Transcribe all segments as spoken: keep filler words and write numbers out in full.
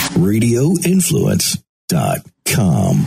radio influence dot com.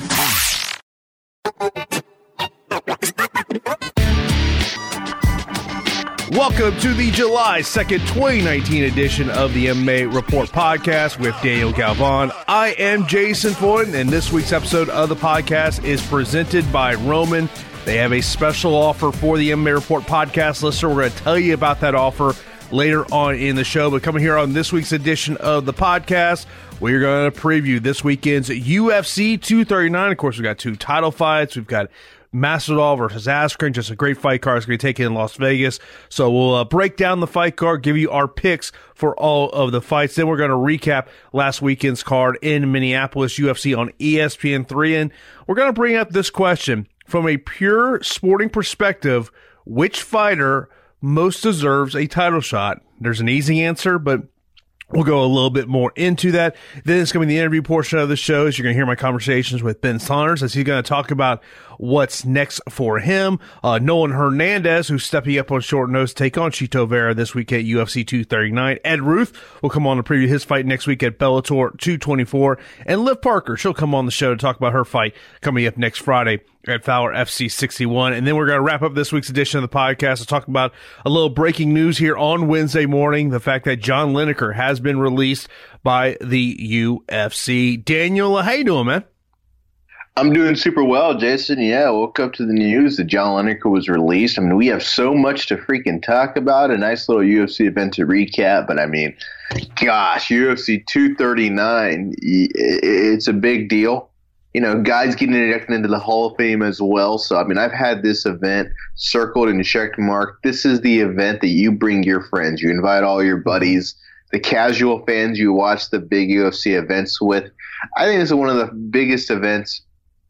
Welcome to the July second, twenty nineteen edition of the M M A Report Podcast with Daniel Galvan. I am Jason Foyt, and this week's episode of the podcast is presented by Roman. They have a special offer for the M M A Report Podcast listener. We're going to tell you about that offer later on in the show. But coming here on this week's edition of the podcast, we're going to preview this weekend's U F C two thirty-nine. Of course, we've got two title fights. We've got Masvidal versus Askren, just a great fight card. It's going to take it in Las Vegas. So we'll uh, break down the fight card, give you our picks for all of the fights. Then we're going to recap last weekend's card in Minneapolis, U F C on E S P N three. And we're going to bring up this question from a pure sporting perspective: which fighter most deserves a title shot? There's an easy answer, but we'll go a little bit more into that. Then it's going to be the interview portion of the show. You're going to hear my conversations with Ben Saunders as he's going to talk about what's next for him. Uh, Nolan Hernandez, who's stepping up on short notice to take on Chito Vera this week at U F C two thirty-nine. Ed Ruth will come on to preview his fight next week at Bellator two twenty-four. And Liv Parker, she'll come on the show to talk about her fight coming up next Friday at Fowler F C sixty-one. And then we're going to wrap up this week's edition of the podcast to talk about a little breaking news here on Wednesday morning, the fact that John Lineker has been released by the U F C. Daniel, how you doing, man? I'm doing super well, Jason. Yeah, I woke up to the news that John Lineker was released. I mean, we have so much to freaking talk about. A nice little U F C event to recap. But, I mean, gosh, U F C two thirty-nine, it's a big deal. You know, guys getting inducted into the Hall of Fame as well. So, I mean, I've had this event circled and checked marked. This is the event that you bring your friends. You invite all your buddies, the casual fans you watch the big U F C events with. I think this is one of the biggest events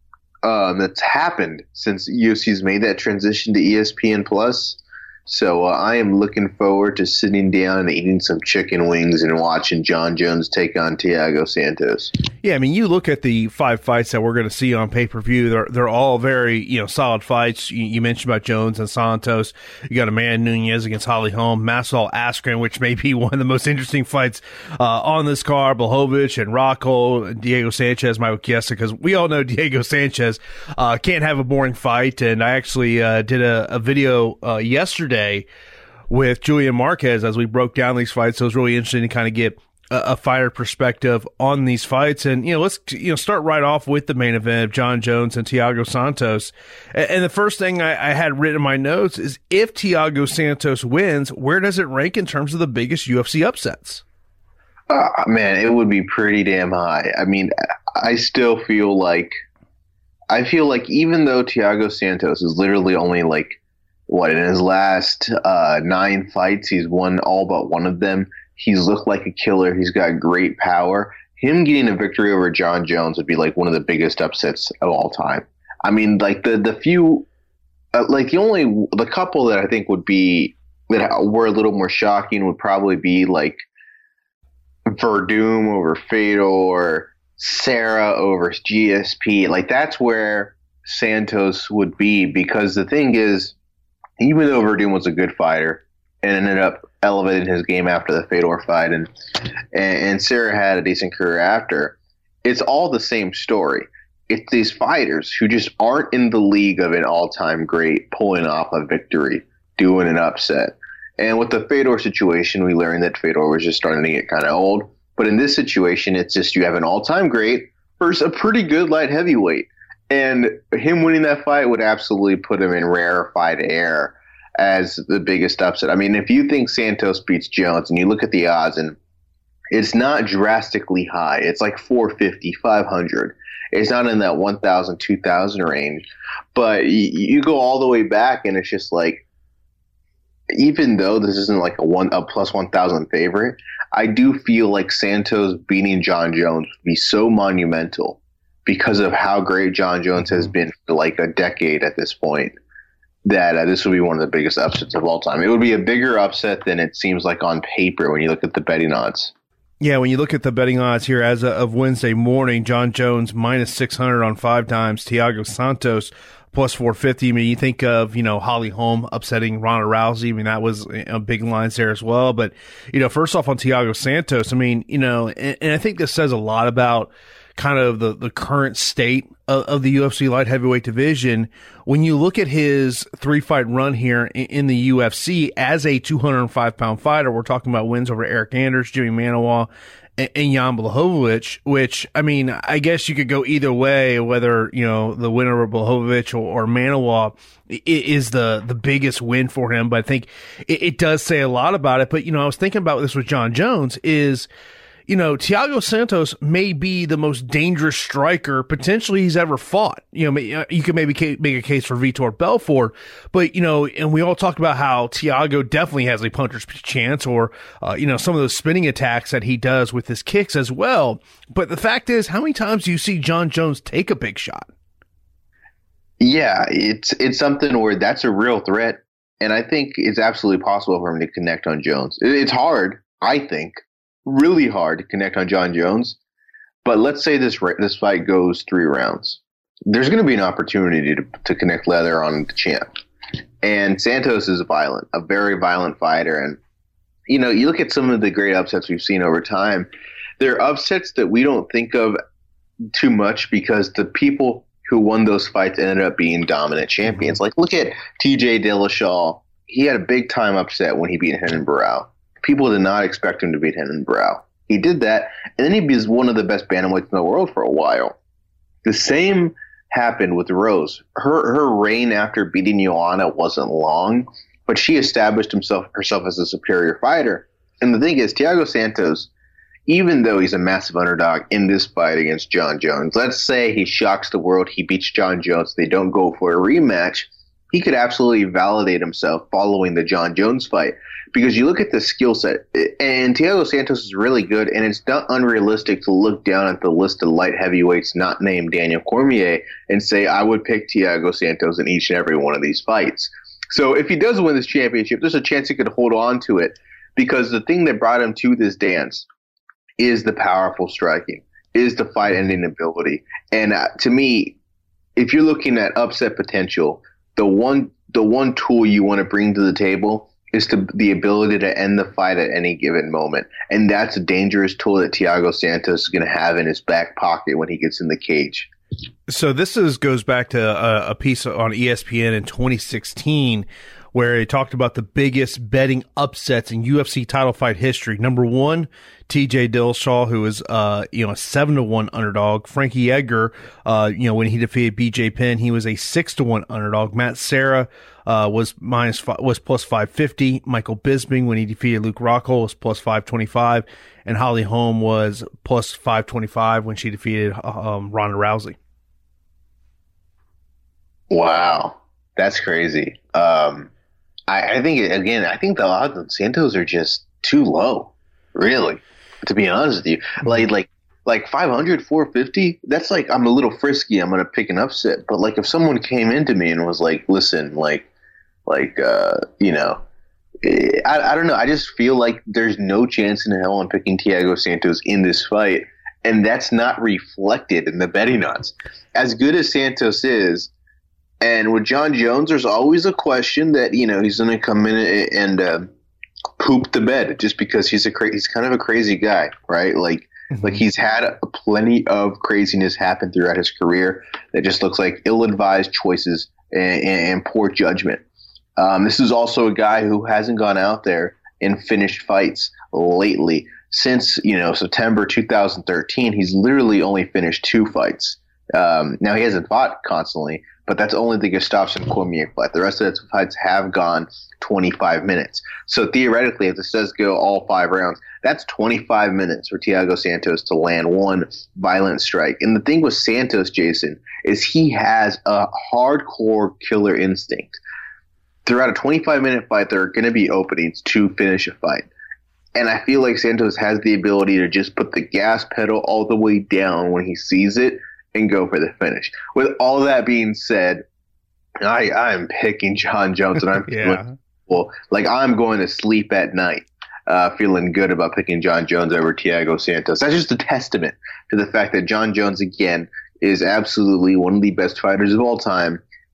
um, that's happened since U F C's made that transition to E S P N Plus. So uh, I am looking forward to sitting down and eating some chicken wings and watching John Jones take on Thiago Santos. Yeah, I mean, you look at the five fights that we're going to see on pay-per-view, they're they're all very, you know, solid fights. You, you mentioned about Jones and Santos. You got Amanda Nunes against Holly Holm, Masvidal Askren, which may be one of the most interesting fights uh, on this card, Blachowicz and Rockhold, Diego Sanchez, Michael Chiesa, because we all know Diego Sanchez uh, can't have a boring fight. And I actually uh, did a, a video uh, yesterday with Julian Marquez as we broke down these fights. So it was really interesting to kind of get a, a fighter perspective on these fights. And, you know, let's, you know, start right off with the main event of John Jones and Thiago Santos. And, and the first thing I, I had written in my notes is, if Thiago Santos wins, where does it rank in terms of the biggest U F C upsets? Uh, man, it would be pretty damn high. I mean, I still feel like, I feel like even though Thiago Santos is literally only like, What, in his last uh, nine fights, he's won all but one of them. He's looked like a killer. He's got great power. Him getting a victory over John Jones would be like one of the biggest upsets of all time. I mean, like the the few, uh, like the only, the couple that I think would be, that were a little more shocking would probably be like Verdum over Fedor, Serra over G S P. Like that's where Santos would be, because the thing is, even though Verdum was a good fighter and ended up elevating his game after the Fedor fight, and, and and Serra had a decent career after, it's all the same story. It's these fighters who just aren't in the league of an all-time great pulling off a victory, doing an upset. And with the Fedor situation, we learned that Fedor was just starting to get kind of old. But in this situation, it's just you have an all-time great versus a pretty good light heavyweight. And him winning that fight would absolutely put him in rarefied air as the biggest upset. I mean, if you think Santos beats Jones and you look at the odds, and it's not drastically high. It's like four fifty, five hundred. It's not in that one thousand, two thousand range. But you, you go all the way back, and it's just like, even though this isn't like a one a plus one thousand favorite, I do feel like Santos beating John Jones would be so monumental, because of how great John Jones has been for like a decade at this point, that uh, this would be one of the biggest upsets of all time. It would be a bigger upset than it seems like on paper when you look at the betting odds. Yeah, when you look at the betting odds here as of Wednesday morning, John Jones minus six hundred on five times, Thiago Santos plus four fifty. I mean, you think of, you know, Holly Holm upsetting Ronda Rousey. I mean, that was a big lines there as well. But, you know, first off on Thiago Santos, I mean, you know, and, and I think this says a lot about kind of the, the current state of, of the U F C light heavyweight division. When you look at his three fight run here in, in the U F C as a two hundred five pound fighter, we're talking about wins over Eric Anders, Jimmy Manuwa, and, and Jan Blachowicz, which, I mean, I guess you could go either way, whether, you know, the winner of Blachowicz or, or Manuwa is the, the biggest win for him. But I think it, it does say a lot about it. But, you know, I was thinking about this with John Jones is, you know, Thiago Santos may be the most dangerous striker potentially he's ever fought. You know, you could maybe make a case for Vitor Belfort, but, you know, and we all talked about how Thiago definitely has a puncher's chance or, uh, you know, some of those spinning attacks that he does with his kicks as well. But the fact is, how many times do you see John Jones take a big shot? Yeah, it's, it's something where that's a real threat. And I think it's absolutely possible for him to connect on Jones. It's hard, I think. Really hard to connect on John Jones, but let's say this this fight goes three rounds. There's going to be an opportunity to to connect leather on the champ, and Santos is violent, a very violent fighter. And you know, you look at some of the great upsets we've seen over time. They're upsets that we don't think of too much because the people who won those fights ended up being dominant champions. Like look at T J Dillashaw. He had a big time upset when he beat Renan Barão. People did not expect him to beat Renan Barão. He did that, and then he was one of the best bantamweights in the world for a while. The same happened with Rose. Her her reign after beating Joanna wasn't long, but she established himself herself as a superior fighter. And the thing is, Thiago Santos, even though he's a massive underdog in this fight against John Jones, let's say he shocks the world, he beats John Jones, they don't go for a rematch, he could absolutely validate himself following the John Jones fight. Because you look at the skill set, and Thiago Santos is really good, and it's not unrealistic to look down at the list of light heavyweights not named Daniel Cormier and say, I would pick Thiago Santos in each and every one of these fights. So if he does win this championship, there's a chance he could hold on to it, because the thing that brought him to this dance is the powerful striking, is the fight-ending ability. And uh, to me, if you're looking at upset potential, the one the one tool you want to bring to the table is to the ability to end the fight at any given moment. And that's a dangerous tool that Thiago Santos is going to have in his back pocket when he gets in the cage. So this is goes back to a, a piece on E S P N in twenty sixteen where he talked about the biggest betting upsets in U F C title fight history. Number one, T J Dillashaw, who is uh you know a seven to one underdog. Frankie Edgar, uh you know when he defeated B J Penn, he was a six to one underdog. Matt Serra uh was minus five, was plus five fifty. Michael Bisping, when he defeated Luke Rockhold, was plus five twenty five, and Holly Holm was plus five twenty five when she defeated um, Ronda Rousey. Wow, that's crazy. Um, I, I think again, I think the odds on Santos are just too low. Really, to be honest with you, like like like five hundred, four fifty, that's like, I'm a little frisky. I'm gonna pick an upset. But like if someone came into me and was like, listen, like like uh, you know, I I don't know. I just feel like there's no chance in hell I'm picking Thiago Santos in this fight, and that's not reflected in the betting odds. As good as Santos is. And with John Jones, there's always a question that, you know, he's going to come in and uh, poop the bed just because he's a cra- he's kind of a crazy guy, right? Like, mm-hmm. like he's had a, plenty of craziness happen throughout his career that just looks like ill-advised choices and, and, and poor judgment. Um, this is also a guy who hasn't gone out there and finished fights lately. Since, you know, September two thousand thirteen, he's literally only finished two fights. Um, now, he hasn't fought constantly, but that's only the Gustafsson Cormier fight. The rest of the fights have gone twenty-five minutes. So theoretically, if this does go all five rounds, that's twenty-five minutes for Thiago Santos to land one violent strike. And the thing with Santos, Jason, is he has a hardcore killer instinct. Throughout a twenty-five minute fight, there are going to be openings to finish a fight. And I feel like Santos has the ability to just put the gas pedal all the way down when he sees it and go for the finish. With all that being said, I I'm picking John Jones, and I'm yeah. feeling, well, like I'm going to sleep at night, uh, feeling good about picking John Jones over Thiago Santos. That's just a testament to the fact that John Jones, again, is absolutely one of the best fighters of all time,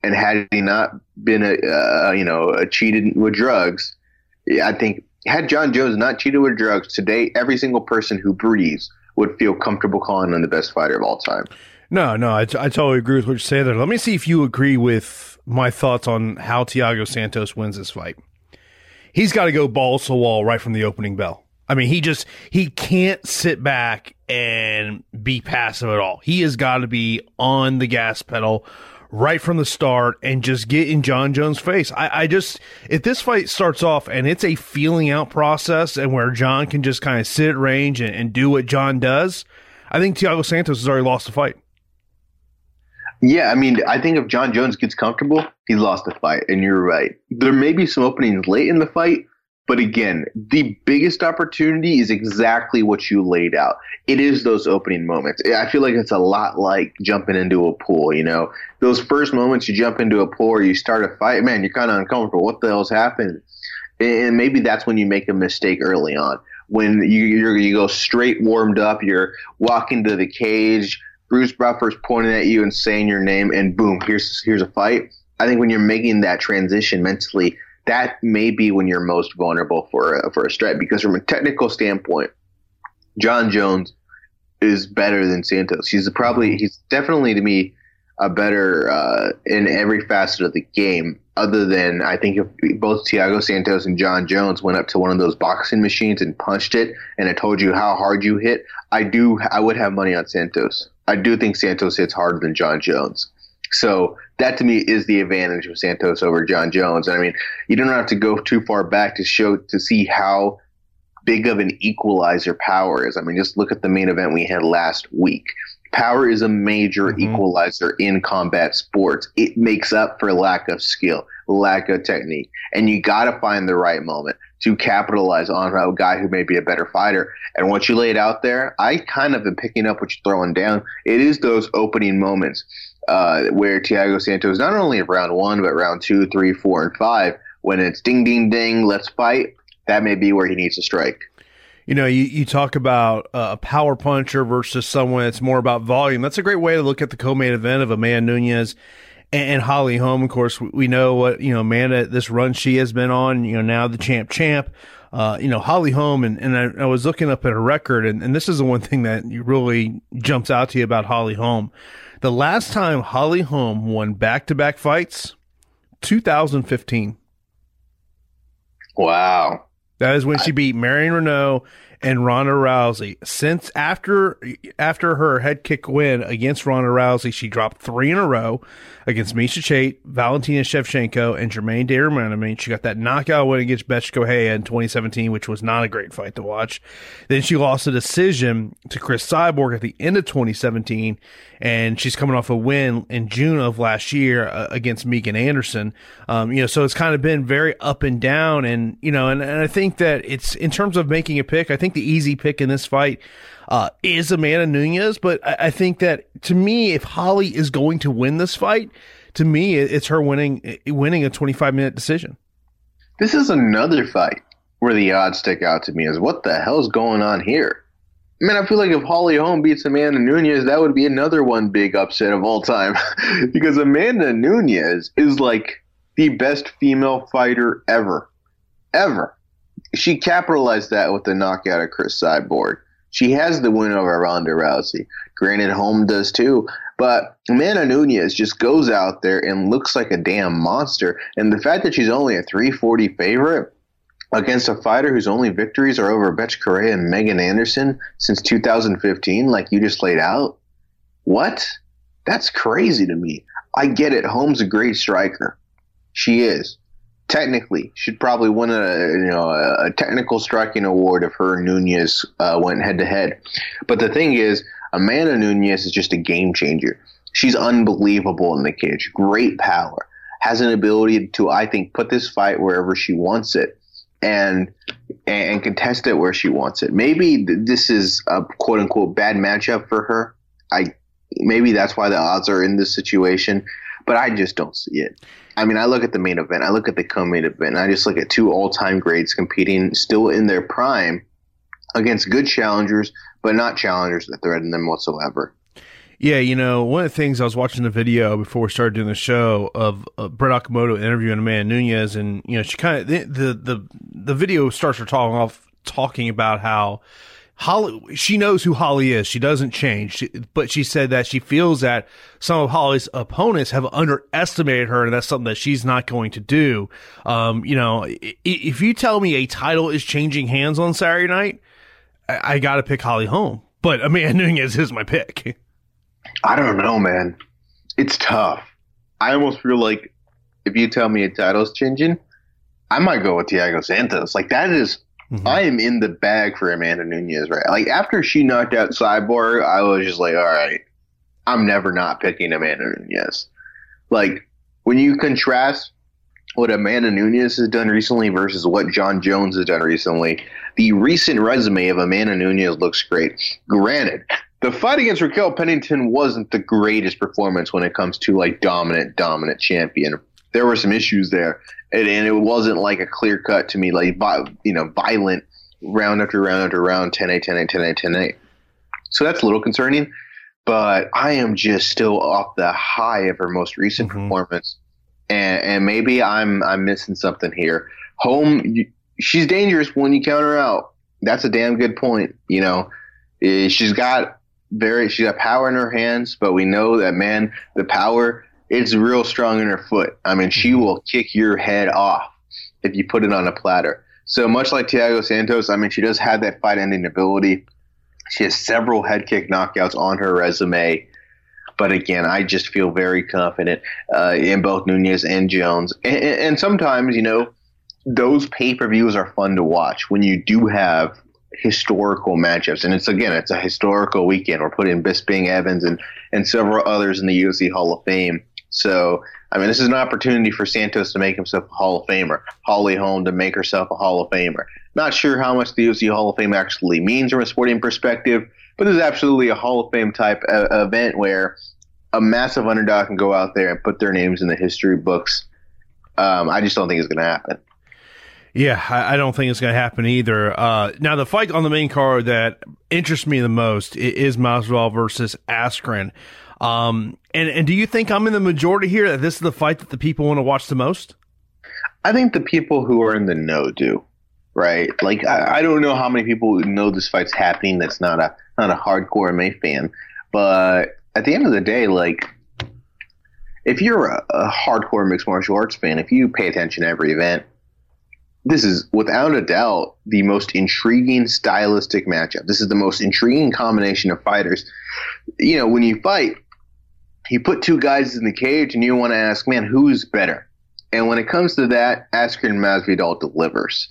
And had he not been a uh, you know a cheated with drugs, I think had John Jones not cheated with drugs today, every single person who breathes would feel comfortable calling him the best fighter of all time. No, no, I, t- I totally agree with what you say there. Let me see if you agree with my thoughts on how Thiago Santos wins this fight. He's got to go balls to the wall right from the opening bell. I mean, he just, he can't sit back and be passive at all. He has got to be on the gas pedal right from the start and just get in John Jones' face. I, I just, if this fight starts off and it's a feeling out process and where John can just kind of sit at range and, and do what John does, I think Thiago Santos has already lost the fight. Yeah, I mean, I think if John Jones gets comfortable, he's lost the fight. And you're right. There may be some openings late in the fight, but again, the biggest opportunity is exactly what you laid out. It is those opening moments. I feel like it's a lot like jumping into a pool, you know? Those first moments you jump into a pool or you start a fight, man, you're kind of uncomfortable. What the hell's happened? And maybe that's when you make a mistake early on. When you you're, you go straight warmed up, you're walking to the cage, Bruce Buffer's pointing at you and saying your name, and boom, here's here's a fight. I think when you're making that transition mentally, that may be when you're most vulnerable for a, for a strike. Because from a technical standpoint, John Jones is better than Santos. He's probably he's definitely to me a better uh, in every facet of the game. Other than I think if both Thiago Santos and John Jones went up to one of those boxing machines and punched it, and it told you how hard you hit, I do I would have money on Santos. I do think Santos hits harder than John Jones. So that to me is the advantage of Santos over John Jones. I mean, you don't have to go too far back to show to see how big of an equalizer power is. I mean, just look at the main event we had last week. Power is a major mm-hmm. equalizer in combat sports. It makes up for lack of skill, lack of technique. And you got to find the right moment to capitalize on a guy who may be a better fighter. And what you laid out there, I kind of am picking up what you're throwing down. It is those opening moments uh, where Thiago Santos, not only in round one, but round two, three, four, and five, when it's ding, ding, ding, let's fight, that may be where he needs to strike. You know, you, you talk about a power puncher versus someone that's more about volume. That's a great way to look at the co-main event of Amanda Nunes and, and Holly Holm. Of course, we, we know what, you know, Amanda, this run she has been on, you know, now the champ champ. Uh, you know, Holly Holm, and, and I, I was looking up at her record, and, and this is the one thing that really jumps out to you about Holly Holm. The last time Holly Holm won back-to-back fights, two thousand fifteen. Wow. That is when she beat Marion Renault and Ronda Rousey. Since after after her head kick win against Ronda Rousey, she dropped three in a row against Miesha Tate, Valentina Shevchenko, and Germaine de Randamie. She got that knockout win against Bethe Correia in twenty seventeen, which was not a great fight to watch. Then she lost a decision to Chris Cyborg at the end of twenty seventeen, and she's coming off a win in June of last year uh, against Megan Anderson. Um, you know, so it's kind of been very up and down, and you know, and, and I think that it's in terms of making a pick. I think the easy pick in this fight uh, is Amanda Nunes, but I, I think that to me, if Holly is going to win this fight, to me, it's her winning winning a twenty-five minute decision. This is another fight where the odds stick out to me as what the hell's going on here? I mean, I feel like if Holly Holm beats Amanda Nunes, that would be another one big upset of all time because Amanda Nunes is like the best female fighter ever, ever. She capitalized that with the knockout of Chris Cyborg. She has the win over Ronda Rousey. Granted, Holm does too. But Amanda Nunes just goes out there and looks like a damn monster. And the fact that she's only a three forty favorite against a fighter whose only victories are over Bethe Correia and Megan Anderson since two thousand fifteen, like you just laid out, what? That's crazy to me. I get it. Holm's a great striker. She is. Technically, she'd probably win a you know a technical striking award if her and Nunes uh, went head to head. But the thing is, Amanda Nunes is just a game changer. She's unbelievable in the cage. Great power. Has an ability to, I think, put this fight wherever she wants it and and contest it where she wants it. Maybe this is a quote unquote bad matchup for her. I maybe that's why the odds are in this situation, but I just don't see it. I mean, I look at the main event, I look at the co-main event, and I just look at two all-time greats competing still in their prime against good challengers, but not challengers that threaten them whatsoever. Yeah, you know, one of the things I was watching the video before we started doing the show of uh, Brett Okamoto interviewing Amanda Nunes, and you know, she kind of the, the the the video starts her talking off talking about how Holly, she knows who Holly is. She doesn't change, she, but she said that she feels that some of Holly's opponents have underestimated her, and that's something that she's not going to do. Um, you know, if you tell me a title is changing hands on Saturday night, I, I got to pick Holly Holm. But Amanda Nunes is my pick. I don't know, man. It's tough. I almost feel like if you tell me a title's changing, I might go with Thiago Santos. Like, that is, mm-hmm. I am in the bag for Amanda Nunes, right? Like, after she knocked out Cyborg, I was just like, all right, I'm never not picking Amanda Nunes. Like, when you contrast what Amanda Nunes has done recently versus what John Jones has done recently, the recent resume of Amanda Nunes looks great. Granted, the fight against Raquel Pennington wasn't the greatest performance when it comes to like dominant, dominant champion. There were some issues there, and, and it wasn't like a clear cut to me, like you know, violent round after round after round, ten eight, ten eight, ten eight, ten eight. So that's a little concerning, but I am just still off the high of her most recent mm-hmm. performance, and, and maybe I'm I'm missing something here. Holm, she's dangerous when you count her out. That's a damn good point. You know, she's got. Very, she got power in her hands, but we know that, man, the power, it's real strong in her foot. I mean, she will kick your head off if you put it on a platter. So much like Thiago Santos, I mean, she does have that fight-ending ability. She has several head kick knockouts on her resume. But again, I just feel very confident uh, in both Nunes and Jones. And, and sometimes, you know, those pay-per-views are fun to watch when you do have historical matchups, and it's again it's a historical weekend. We're putting Bisping, Evans, and and several others in the U F C Hall of Fame. So I mean, this is an opportunity for Santos to make himself a Hall of Famer, Holly Holm to make herself a Hall of Famer. Not sure how much the U F C Hall of Fame actually means from a sporting perspective, but this is absolutely a Hall of Fame type uh, event where a massive underdog can go out there and put their names in the history books. Um, I just don't think it's going to happen. Yeah, I don't think it's going to happen either. Uh, now, the fight on the main card that interests me the most is Masvidal versus Askren. Um, and, and do you think I'm in the majority here that this is the fight that the people want to watch the most? I think the people who are in the know do, right? Like, I, I don't know how many people know this fight's happening that's not a not a hardcore M M A fan. But at the end of the day, like, if you're a, a hardcore mixed martial arts fan, if you pay attention to every event, this is, without a doubt, the most intriguing stylistic matchup. This is the most intriguing combination of fighters. You know, when you fight, you put two guys in the cage and you want to ask, man, who's better? And when it comes to that, Askren Masvidal delivers.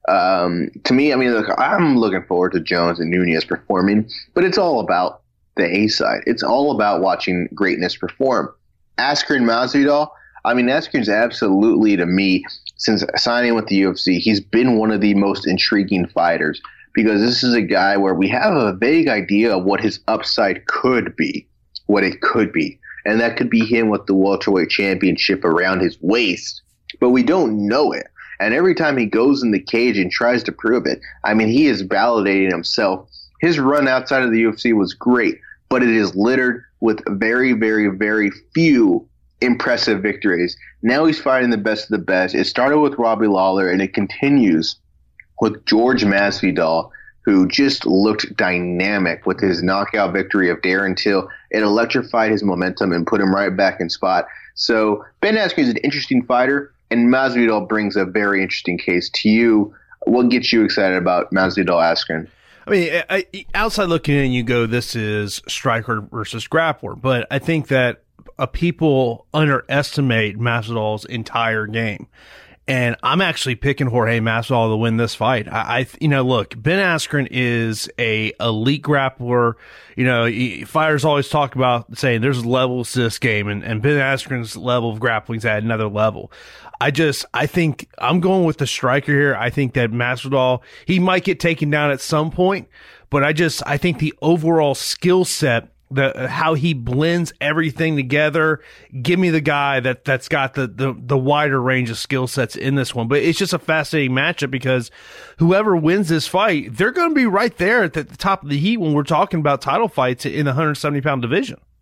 Um, to me, I mean, look, I'm looking forward to Jones and Nunes performing, but it's all about the A side. It's all about watching greatness perform. Askren Masvidal, I mean, Askren's absolutely, to me, since signing with the U F C, he's been one of the most intriguing fighters because this is a guy where we have a vague idea of what his upside could be, what it could be. And that could be him with the welterweight championship around his waist, but we don't know it. And every time he goes in the cage and tries to prove it, I mean, he is validating himself. His run outside of the U F C was great, but it is littered with very, very, very few impressive victories. Now he's fighting the best of the best. It started with Robbie Lawler, and it continues with George Masvidal, who just looked dynamic with his knockout victory of Darren Till. It electrified his momentum and put him right back in spot. So Ben Askren is an interesting fighter, and Masvidal brings a very interesting case to you. What gets you excited about Masvidal Askren? I mean, I, outside looking in, you go, this is striker versus grappler, but I think that Uh, people underestimate Masvidal's entire game. And I'm actually picking Jorge Masvidal to win this fight. I, I you know, look, Ben Askren is a elite grappler. You know, he, fighters always talk about saying there's levels to this game, and, and Ben Askren's level of grappling is at another level. I just, I think I'm going with the striker here. I think that Masvidal, he might get taken down at some point, but I just, I think the overall skill set, the how he blends everything together. Give me the guy that that's got the the, the wider range of skill sets in this one. But it's just a fascinating matchup because whoever wins this fight, they're going to be right there at the top of the heat when we're talking about title fights in the one hundred seventy pound division.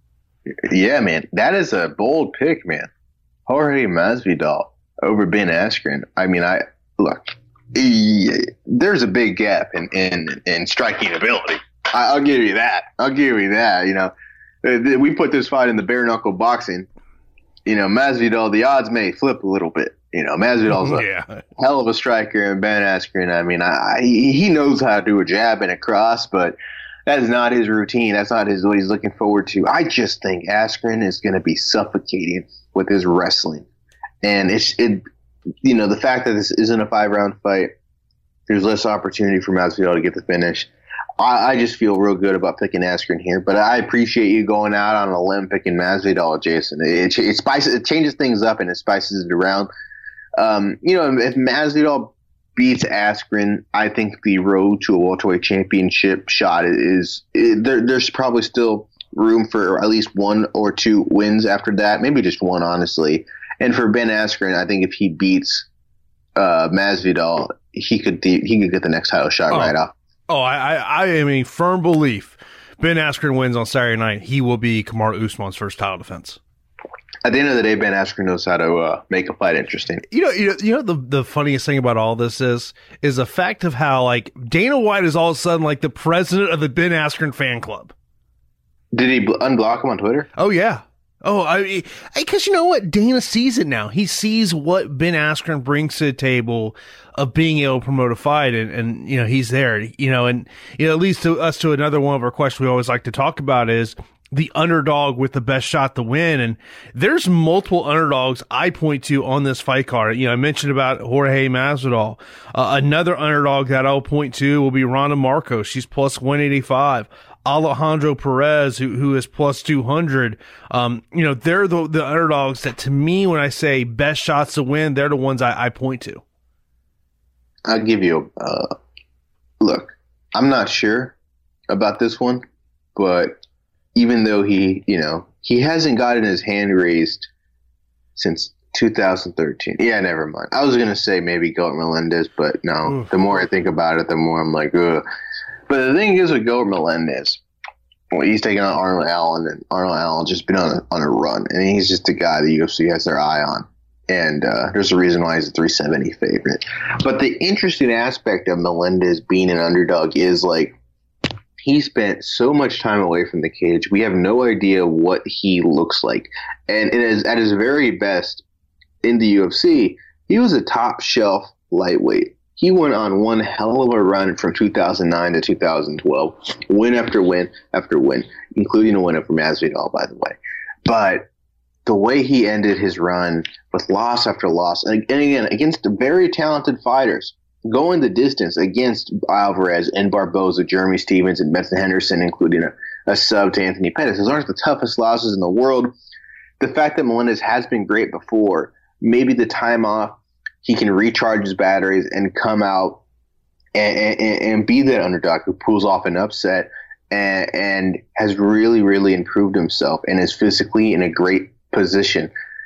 Yeah, man, that is a bold pick, man. Jorge Masvidal over Ben Askren. I mean, I look. He, there's a big gap in in, in striking ability. I, I'll give you that. I'll give you that. You know, we put this fight in the bare knuckle boxing. You know, Masvidal, the odds may flip a little bit. You know, Masvidal's a yeah. hell of a striker, and Ben Askren, I mean, I, he knows how to do a jab and a cross, but that is not his routine. That's not his what he's looking forward to. I just think Askren is going to be suffocating with his wrestling, and it's it. You know, the fact that this isn't a five round fight, there's less opportunity for Masvidal to get the finish. I, I just feel real good about picking Askren here, but I appreciate you going out on a limb picking Masvidal, Jason. It, it, it spices, it changes things up and it spices it around. Um, you know, if Masvidal beats Askren, I think the road to a welterweight championship shot is, is there, there's probably still room for at least one or two wins after that, maybe just one, honestly. And for Ben Askren, I think if he beats uh, Masvidal, he could the, he could get the next title shot oh. right off. Oh, I, I, I am a firm belief. Ben Askren wins on Saturday night. He will be Kamaru Usman's first title defense. At the end of the day, Ben Askren knows how to uh, make a fight interesting. You know, you know, you know the the funniest thing about all this is is the fact of how like Dana White is all of a sudden like the president of the Ben Askren fan club. Did he bl- unblock him on Twitter? Oh yeah. Oh, I because you know what? Dana sees it now. He sees what Ben Askren brings to the table of being able to promote a fight, and, and you know he's there. You know, and you know, it leads to us to another one of our questions we always like to talk about is the underdog with the best shot to win. And there's multiple underdogs I point to on this fight card. You know, I mentioned about Jorge Masvidal. Uh, another underdog that I'll point to will be Ronda Marcos. She's plus one eighty-five. Alejandro Perez, who who is plus two hundred. Um, you know, they're the, the underdogs that, to me, when I say best shots to win, they're the ones I, I point to. I'll give you a uh, look. I'm not sure about this one, but even though he, you know, he hasn't gotten his hand raised since two thousand thirteen. Yeah, never mind. I was going to say maybe Gilbert Melendez, but no. Oof. The more I think about it, the more I'm like, ugh. But the thing is with Gilbert Melendez, well, he's taking on Arnold Allen, and Arnold Allen just been on a, on a run, and he's just a guy the U F C has their eye on. And uh, there's a reason why he's a three seventy favorite. But the interesting aspect of Melendez being an underdog is, like, he spent so much time away from the cage. We have no idea what he looks like. And it is, at his very best in the U F C, he was a top shelf lightweight. He went on one hell of a run from two thousand nine to two thousand twelve, win after win after win, including a win over Masvidal, by the way. But the way he ended his run with loss after loss, and again, against very talented fighters, going the distance against Alvarez and Barboza, Jeremy Stevens, and Benson Henderson, including a, a sub to Anthony Pettis. Those aren't the toughest losses in the world. The fact that Melendez has been great before, maybe the time off, he can recharge his batteries and come out and, and, and be that underdog who pulls off an upset and, and has really, really improved himself and is physically in a great position.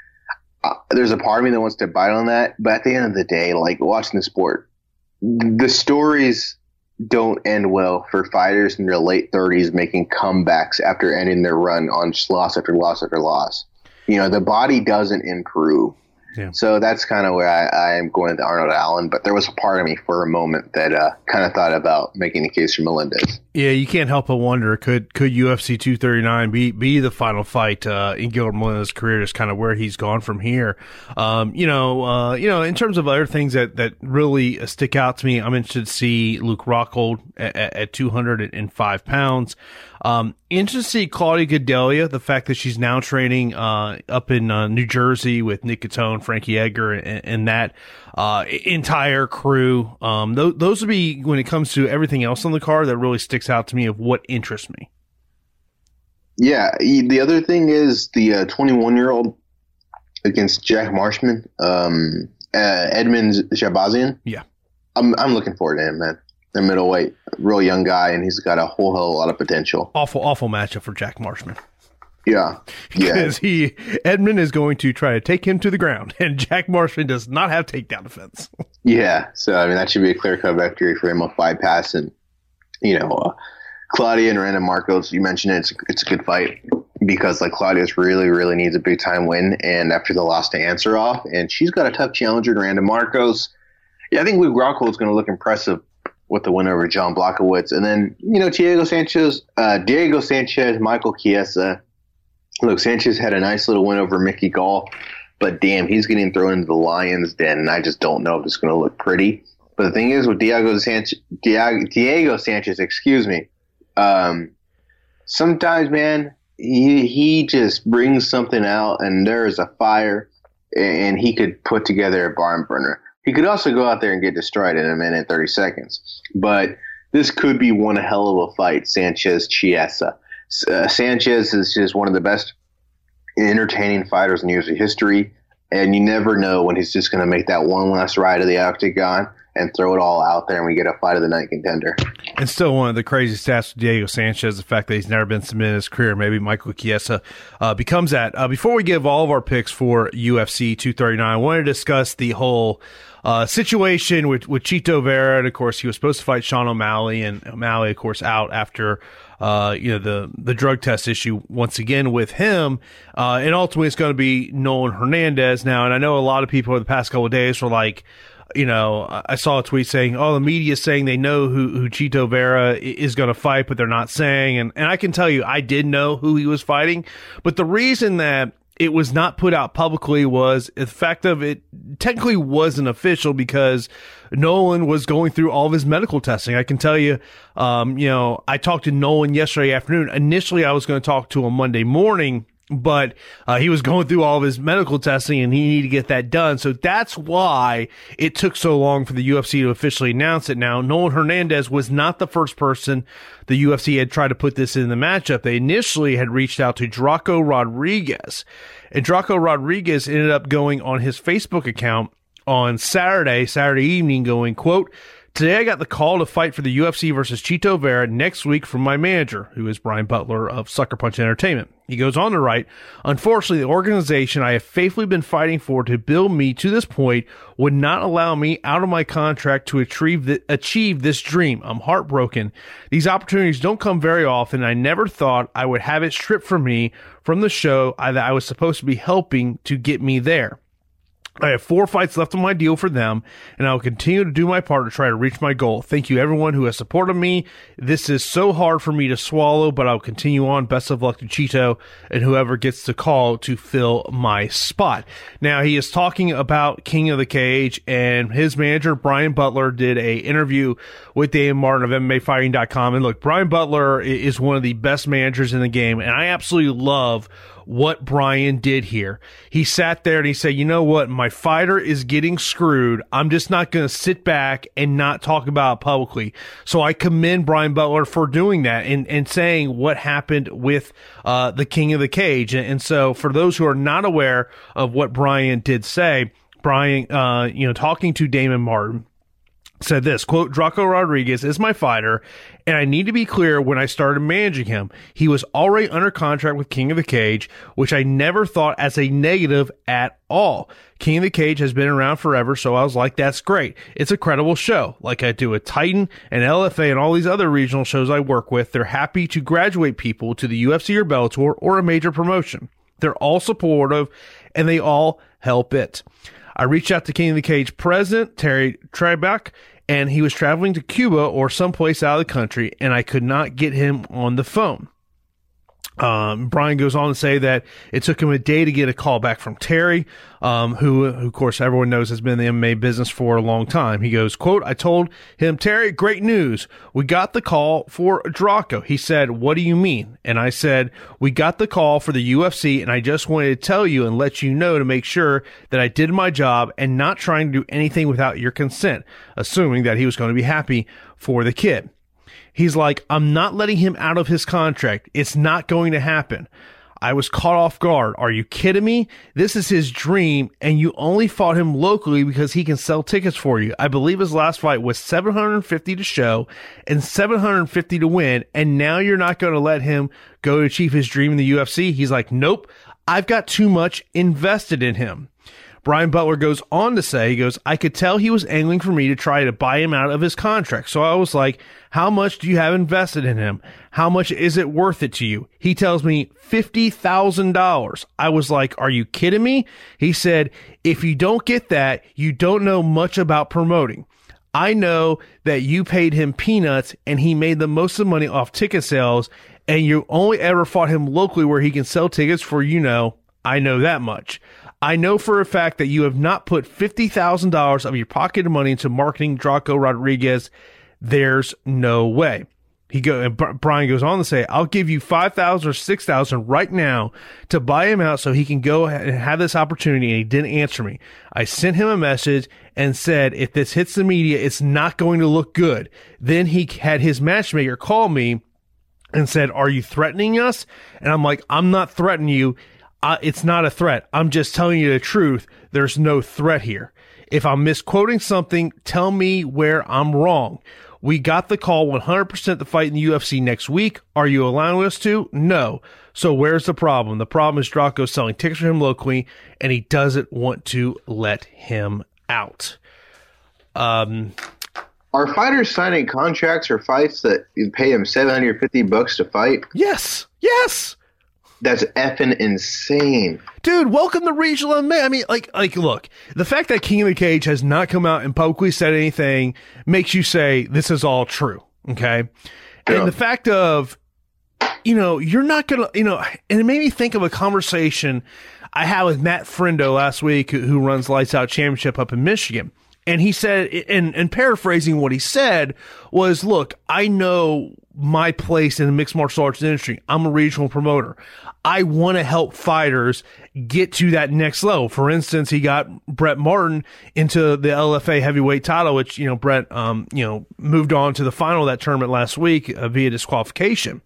Uh, there's a part of me that wants to bite on that, but at the end of the day, like watching the sport, the stories don't end well for fighters in their late thirties making comebacks after ending their run on just loss after loss after loss. You know, the body doesn't improve. Yeah. So that's kind of where I, I am going with Arnold Allen, but there was a part of me for a moment that uh, kind of thought about making a case for Melendez. Yeah, you can't help but wonder, could could U F C two thirty-nine be be the final fight uh, in Gilbert Melendez's career, just kind of where he's gone from here? Um, you know, uh, you know, in terms of other things that, that really stick out to me, I'm interested to see Luke Rockhold at, at two hundred five pounds. Um, interested to see Claudia Gadelha, the fact that she's now training uh, up in uh, New Jersey with Nick Catone, Frankie Edgar, and, and that uh, entire crew. Um, th- those would be, when it comes to everything else on the card, that really sticks out to me of what interests me. Yeah, the other thing is the uh, twenty-one-year-old against Jack Marshman, um, uh, Edmund Shabazian. Yeah, I'm I'm looking forward to him, man. The middleweight, real young guy, and he's got a whole hell of a lot of potential. Awful, awful matchup for Jack Marshman. Yeah, yeah. Because he Edmund is going to try to take him to the ground, and Jack Marshman does not have takedown defense. Yeah, so I mean that should be a clear-cut victory for him off bypass, and you know, uh, Claudia and Randa Marcos. You mentioned it; it's it's a good fight. because like Claudius really, really needs a big time win. And after the loss to Ansaroff, and she's got a tough challenger in Randa Marcos. Yeah, I think Luke Rockhold is going to look impressive with the win over John Blachowicz. And then, you know, Diego Sanchez, uh, Diego Sanchez, Michael Chiesa. Look, Sanchez had a nice little win over Mickey Gall, but damn, he's getting thrown into the lion's den, and I just don't know if it's going to look pretty. But the thing is with Diego Sanchez, Diego, Diego Sanchez, excuse me, um, sometimes, man, he, he just brings something out, and there is a fire, and he could put together a barn burner. He could also go out there and get destroyed in a minute and thirty seconds. But this could be one hell of a fight, Sanchez-Chiesa. Uh, Sanchez is just one of the best entertaining fighters in U F C history, and you never know when he's just going to make that one last ride to the octagon and throw it all out there, and we get a fight of the night contender. And still one of the crazy stats with Diego Sanchez, the fact that he's never been submitted in his career. Maybe Michael Chiesa uh, becomes that. Uh, before we give all of our picks for U F C two thirty-nine, I want to discuss the whole uh, situation with, with Chito Vera. And, of course, he was supposed to fight Sean O'Malley, and O'Malley, of course, out after uh, you know the, the drug test issue once again with him. Uh, and ultimately, it's going to be Nolan Hernandez now. And I know a lot of people over the past couple of days were like, you know, I saw a tweet saying, oh, the media is saying they know who, who Chito Vera is going to fight, but they're not saying. And, and I can tell you, I did know who he was fighting. But the reason that it was not put out publicly was the fact of it technically wasn't official because Nolan was going through all of his medical testing. I can tell you, um, you know, I talked to Nolan yesterday afternoon. Initially, I was going to talk to him Monday morning, but uh, he was going through all of his medical testing and he needed to get that done. So that's why it took so long for the U F C to officially announce it. Now, Nolan Hernandez was not the first person the U F C had tried to put this in the matchup. They initially had reached out to Draco Rodriguez, and Draco Rodriguez ended up going on his Facebook account on Saturday, Saturday evening, going, quote, today I got the call to fight for the U F C versus Chito Vera next week from my manager, who is Brian Butler of Sucker Punch Entertainment. He goes on to write, unfortunately, the organization I have faithfully been fighting for to build me to this point would not allow me out of my contract to achieve, the, achieve this dream. I'm heartbroken. These opportunities don't come very often. I never thought I would have it stripped from me from the show I, that I was supposed to be helping to get me there. I have four fights left on my deal for them, and I will continue to do my part to try to reach my goal. Thank you, everyone who has supported me. This is so hard for me to swallow, but I'll continue on. Best of luck to Chito and whoever gets the call to fill my spot. Now, he is talking about King of the Cage, and his manager, Brian Butler, did a interview with Dave Martin of M M A Fighting dot com. And look, Brian Butler is one of the best managers in the game, and I absolutely love what Brian did here. He sat there and he said, you know what, my fighter is getting screwed. I'm just not going to sit back and not talk about it publicly. So I commend Brian Butler for doing that and, and saying what happened with uh, the King of the Cage. And, and so for those who are not aware of what Brian did say, Brian, uh, you know, talking to Damon Martin, said this, quote, Draco Rodriguez is my fighter, and I need to be clear, when I started managing him, he was already under contract with King of the Cage, which I never thought as a negative at all. King of the Cage has been around forever, so I was like, that's great. It's a credible show. Like I do with Titan and L F A and all these other regional shows I work with, they're happy to graduate people to the U F C or Bellator or a major promotion. They're all supportive, and they all help it. I reached out to King of the Cage president, Terry Trebek, and he was traveling to Cuba or someplace out of the country, and I could not get him on the phone. Um, Brian goes on to say that it took him a day to get a call back from Terry, um, who, who, of course, everyone knows has been in the M M A business for a long time. He goes, quote, I told him, Terry, great news. We got the call for Draco. He said, what do you mean? And I said, we got the call for the U F C, and I just wanted to tell you and let you know to make sure that I did my job and not trying to do anything without your consent, assuming that he was going to be happy for the kid. He's like, I'm not letting him out of his contract. It's not going to happen. I was caught off guard. Are you kidding me? This is his dream, and you only fought him locally because he can sell tickets for you. I believe his last fight was seven hundred fifty to show and seven hundred fifty to win, and now you're not going to let him go to achieve his dream in the U F C? He's like, nope, I've got too much invested in him. Brian Butler goes on to say, he goes, I could tell he was angling for me to try to buy him out of his contract. So I was like, how much do you have invested in him? How much is it worth it to you? He tells me fifty thousand dollars. I was like, are you kidding me? He said, if you don't get that, you don't know much about promoting. I know that you paid him peanuts and he made the most of the money off ticket sales, and you only ever fought him locally where he can sell tickets for, you know, I know that much. I know for a fact that you have not put fifty thousand dollars of your pocket money into marketing Draco Rodriguez. There's no way. He go and Brian goes on to say, I'll give you five thousand or six thousand right now to buy him out so he can go ahead and have this opportunity. And he didn't answer me. I sent him a message and said, if this hits the media, it's not going to look good. Then he had his matchmaker call me and said, are you threatening us? And I'm like, I'm not threatening you. Uh, it's not a threat. I'm just telling you the truth. There's no threat here. If I'm misquoting something, tell me where I'm wrong. We got the call one hundred percent to fight in the U F C next week. Are you allowing us to? No. So where's the problem? The problem is Draco selling tickets for him locally, and he doesn't want to let him out. Um, Are fighters signing contracts for fights that you pay them seven hundred fifty bucks to fight? Yes. Yes. That's effing insane. Dude, welcome to regional M M A. I mean, like, like, look, the fact that King of the Cage has not come out and publicly said anything makes you say this is all true, okay? Yeah. And the fact of, you know, you're not going to, you know, and it made me think of a conversation I had with Matt Friendo last week, who, who runs Lights Out Championship up in Michigan. And he said, and, and paraphrasing what he said was, look, I know my place in the mixed martial arts industry. I'm a regional promoter. I want to help fighters get to that next level. For instance, he got Brett Martin into the L F A heavyweight title, which, you know, Brett, um, you know, moved on to the final of that tournament last week uh, via disqualification.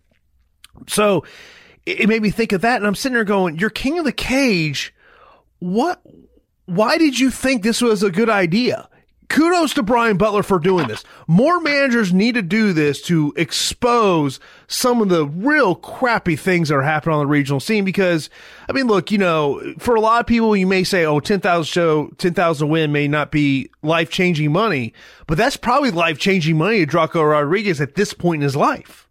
So it, it made me think of that. And I'm sitting there going, you're King of the Cage. What, why did you think this was a good idea? Kudos to Brian Butler for doing this. More managers need to do this to expose some of the real crappy things that are happening on the regional scene. Because, I mean, look, you know, for a lot of people, you may say, oh, ten thousand show, ten thousand win may not be life-changing money, but that's probably life-changing money to Draco Rodriguez at this point in his life.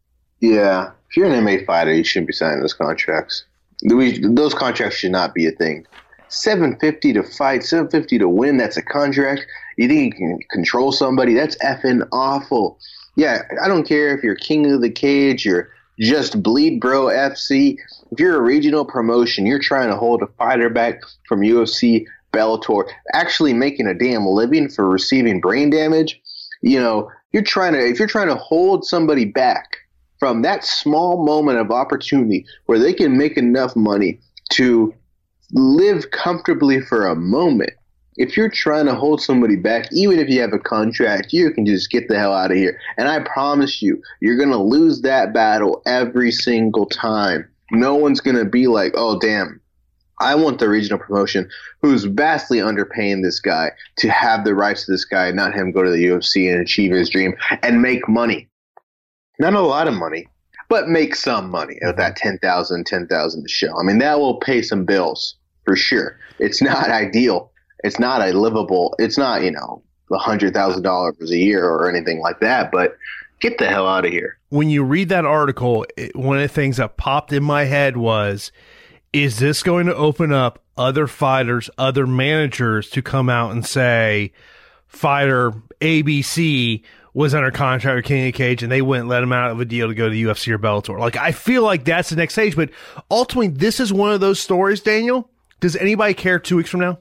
Yeah. If you're an M M A fighter, you shouldn't be signing those contracts. Those contracts should not be a thing. seven fifty to fight, seven fifty to win, that's a contract. You think you can control somebody? That's effing awful. Yeah, I don't care if you're King of the Cage, you're just Bleed Bro F C. If you're a regional promotion, you're trying to hold a fighter back from U F C, Bellator, actually making a damn living for receiving brain damage. You know, you're trying to, if you're trying to hold somebody back from that small moment of opportunity where they can make enough money to live comfortably for a moment. If you're trying to hold somebody back, even if you have a contract, you can just get the hell out of here. And I promise you, you're going to lose that battle every single time. No one's going to be like, oh, damn, I want the regional promotion who's vastly underpaying this guy to have the rights to this guy, not him go to the U F C and achieve his dream and make money. Not a lot of money, but make some money at that ten thousand, ten thousand a show. I mean, that will pay some bills for sure. It's not ideal. It's not a livable, it's not, you know, one hundred thousand dollars a year or anything like that, but get the hell out of here. When you read that article, it, one of the things that popped in my head was, is this going to open up other fighters, other managers to come out and say, fighter A B C was under contract with King of the Cage and they wouldn't let him out of a deal to go to the U F C or Bellator? Like, I feel like that's the next stage, but ultimately, this is one of those stories, Daniel. Does anybody care two weeks from now?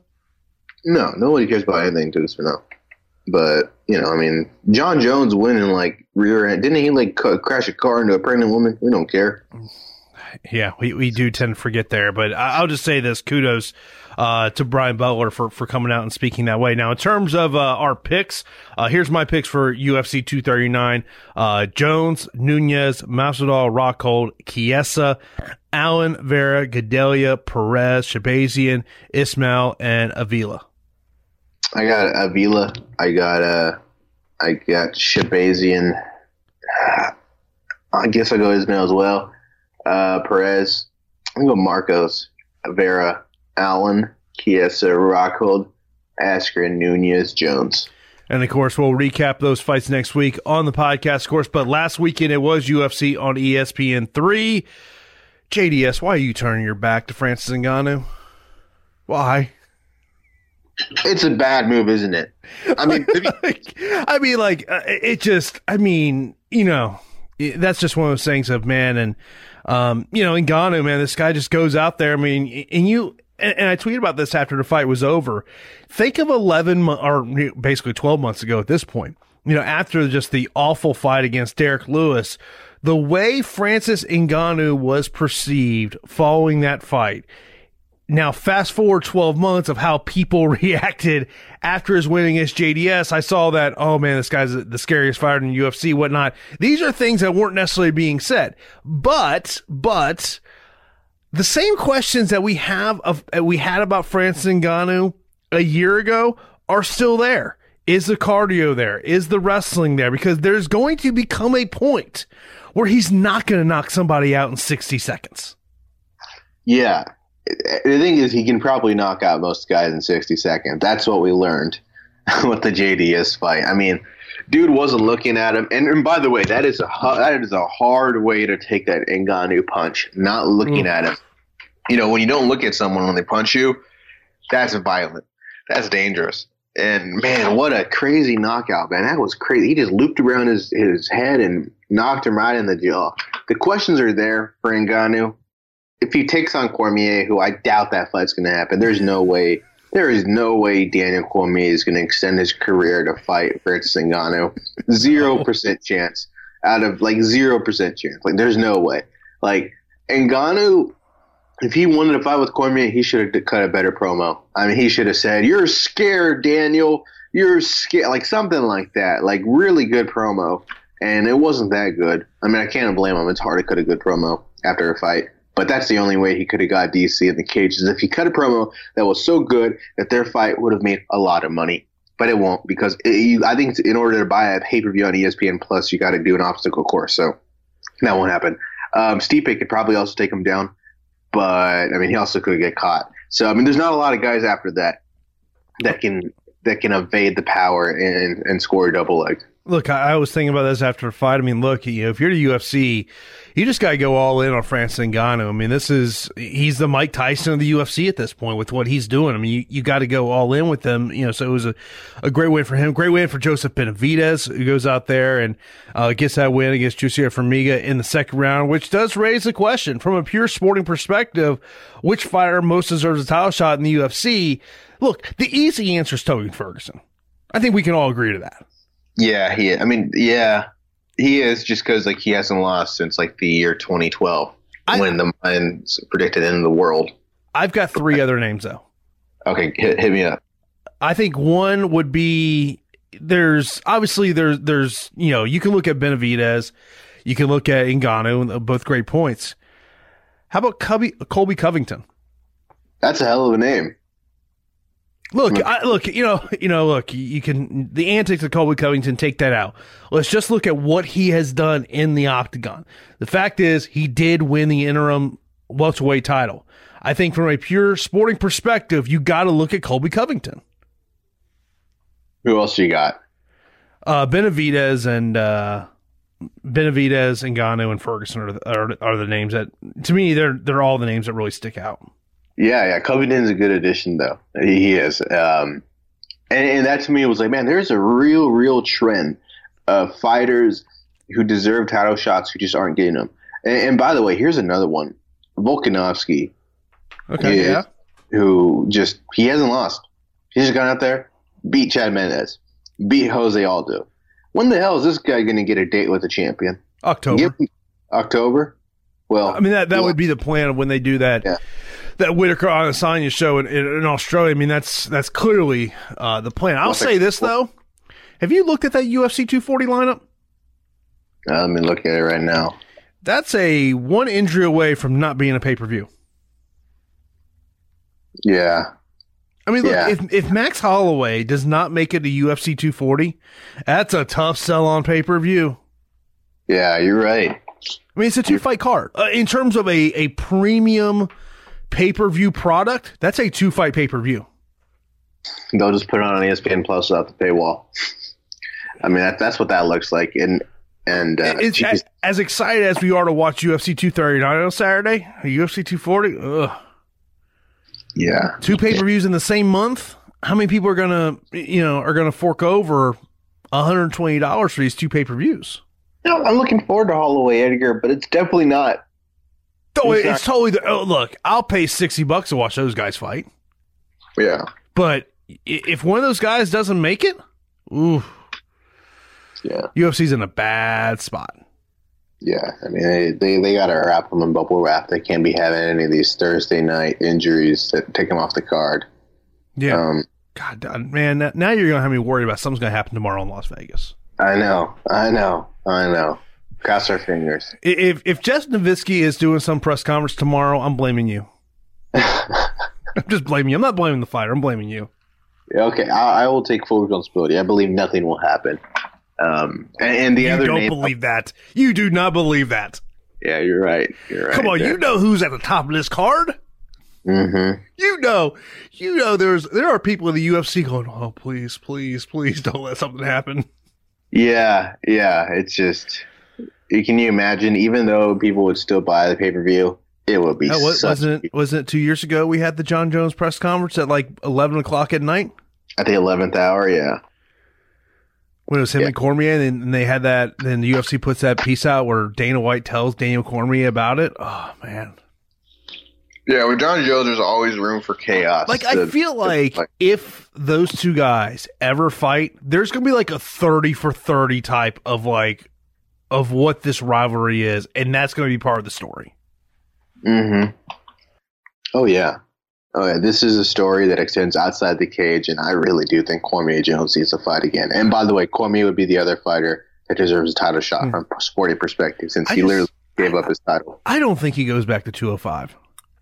No, nobody cares about anything two weeks from now. But, you know, I mean, John Jones winning, like, rear end. Didn't he, like, c- crash a car into a pregnant woman? We don't care. Yeah, we, we do tend to forget there. But I'll just say this. Kudos uh, to Brian Butler for, for coming out and speaking that way. Now, in terms of uh, our picks, uh, here's my picks for U F C two thirty-nine. Uh, Jones, Nunez, Masvidal, Rockhold, Chiesa, Allen, Vera, Gadelha, Perez, Shabazian, Ismail, and Avila. I got Avila. I got uh, I got Shabazian. I guess I'll go Ismail as well. Uh, Perez. I'm going to go Marcos, Vera, Allen, he has uh, Rockhold, Askren, Nunez, Jones. And, of course, we'll recap those fights next week on the podcast, of course. But last weekend, it was U F C on E S P N three. J D S, why are you turning your back to Francis Ngannou? Why? It's a bad move, isn't it? I mean, like, I mean, like, uh, it just, I mean, you know, it, that's just one of those things of, man, and, um, you know, Ngannou, man, this guy just goes out there. I mean, and you, and, and I tweeted about this after the fight was over. Think of eleven, or basically twelve months ago at this point, you know, after just the awful fight against Derek Lewis, the way Francis Ngannou was perceived following that fight. Now, fast forward twelve months of how people reacted after his win against J D S. I saw that, oh man, this guy's the scariest fighter in the U F C, whatnot. These are things that weren't necessarily being said. But, but, the same questions that we have of we had about Francis Ngannou a year ago are still there. Is the cardio there? Is the wrestling there? Because there's going to become a point where he's not going to knock somebody out in sixty seconds. Yeah. The thing is, he can probably knock out most guys in sixty seconds. That's what we learned with the J D S fight. I mean, dude wasn't looking at him. And, and by the way, that is a that is a hard way to take that Ngannou punch, not looking mm. at him. You know, when you don't look at someone when they punch you, that's violent. That's dangerous. And, man, what a crazy knockout, man. That was crazy. He just looped around his, his head and knocked him right in the jaw. The questions are there for Ngannou. If he takes on Cormier, who I doubt that fight's going to happen, there's no way, there is no way Daniel Cormier is going to extend his career to fight Francis Ngannou. Zero percent chance. Out of like zero percent chance. Like there's no way. Like Ngannou, if he wanted to fight with Cormier, he should have cut a better promo. I mean, he should have said, "You're scared, Daniel. You're scared," like something like that. Like really good promo, and it wasn't that good. I mean, I can't blame him. It's hard to cut a good promo after a fight. But that's the only way he could have got D C in the cage, is if he cut a promo that was so good that their fight would have made a lot of money. But it won't, because it, you, I think in order to buy a pay-per-view on E S P N Plus, you got to do an obstacle course. So that won't happen. Um, Stipe could probably also take him down, but I mean, he also could get caught. So I mean, there's not a lot of guys after that that can that can evade the power and and score a double leg. Look, I, I was thinking about this after the fight. I mean, look, you know, if you're the U F C, you just got to go all in on Francis Ngannou. I mean, this is, he's the Mike Tyson of the U F C at this point with what he's doing. I mean, you, you got to go all in with them, you know, so it was a, a great win for him. Great win for Joseph Benavidez, who goes out there and uh, gets that win against Jussier Formiga in the second round, which does raise the question from a pure sporting perspective, which fighter most deserves a title shot in the U F C? Look, the easy answer is Tobin Ferguson. I think we can all agree to that. Yeah, he. I mean, yeah, he is, just because like he hasn't lost since like the year twenty twelve I, when the Mayans predicted end of the world. I've got three other names though. Okay, hit, hit me up. I think one would be, there's obviously there's there's you know, you can look at Benavidez, you can look at Ngannou, both great points. How about Colby, Colby Covington? That's a hell of a name. Look, I, look, you know, you know, look, you can, the antics of Colby Covington, take that out. Let's just look at what he has done in the octagon. The fact is, he did win the interim welterweight title. I think from a pure sporting perspective, you got to look at Colby Covington. Who else you got? Uh, Benavidez and, uh, Benavidez, Ngannou, and Ferguson are the, are, are the names that, to me, they're, they're all the names that really stick out. Yeah, yeah. Covington's a good addition, though. He, he is. Um, and, and that to me was like, man, there's a real, real trend of fighters who deserve title shots who just aren't getting them. And, and by the way, here's another one. Volkanovski. Okay, is, yeah. Who just, he hasn't lost. He's just gone out there, beat Chad Mendes, beat Jose Aldo. When the hell is this guy going to get a date with a champion? October. Give, October? Well, I mean, that, that well, would be the plan when they do that. Yeah. That Whitaker Adesanya show in, in, in Australia. I mean, that's that's clearly uh, the plan. I'll well, say this, though. Have you looked at that U F C two forty lineup? Uh, let me look at it right now. That's a one injury away from not being a pay-per-view. Yeah. I mean, look, yeah. if, if Max Holloway does not make it to U F C two forty, that's a tough sell on pay-per-view. Yeah, you're right. I mean, it's a two-fight card. Uh, in terms of a, a premium pay-per-view product, that's a two-fight pay-per-view. They'll just put it on E S P N Plus without the paywall. I mean, that, that's what that looks like. And and uh, it's as, as excited as we are to watch U F C two thirty-nine on Saturday, U F C two forty. Ugh. Yeah, two pay-per-views in the same month. How many people are gonna, you know, are gonna fork over one hundred twenty dollars for these two pay-per-views? You know, I'm looking forward to Holloway Edgar, but it's definitely not. Oh, it's, it's totally. The, oh, look, I'll pay sixty bucks to watch those guys fight. Yeah, but if one of those guys doesn't make it, ooh. Yeah, U F C's in a bad spot. Yeah, I mean, they, they, they got to wrap them in bubble wrap. They can't be having any of these Thursday night injuries that take them off the card. Yeah. Um, God, man, now you're going to have me worried about something's going to happen tomorrow in Las Vegas. I know, I know, I know. Cross our fingers. If if Jeff Nowitzki is doing some press conference tomorrow, I'm blaming you. I'm just blaming you. I'm not blaming the fighter. I'm blaming you. Okay, I, I will take full responsibility. I believe nothing will happen. Um, and, and the you other don't name, believe that. You do not believe that. Yeah, you're right. You're right. Come on, there. you know who's at the top of this card. Mm-hmm. You know, you know. There's there are people in the U F C going, oh, please, please, please, don't let something happen. Yeah, yeah. It's just, can you imagine? Even though people would still buy the pay per view, it would be. Hell, what, such wasn't it? Wasn't it two years ago? We had the John Jones press conference at like eleven o'clock at night. At the eleventh hour, yeah. When it was him yeah. and Cormier, and, and they had that, then the U F C puts that piece out where Dana White tells Daniel Cormier about it. Oh, man. Yeah, with John Jones, there's always room for chaos. Like, I feel like like if those two guys ever fight, there's going to be like a thirty for thirty type of like, of what this rivalry is, and that's going to be part of the story. Mm-hmm. Oh, yeah. Oh, yeah, this is a story that extends outside the cage, and I really do think Cormier Jones needs to fight again. And by the way, Cormier would be the other fighter that deserves a title shot mm. from a sporting perspective, since I he just, literally gave up his title. I don't think he goes back to two oh five.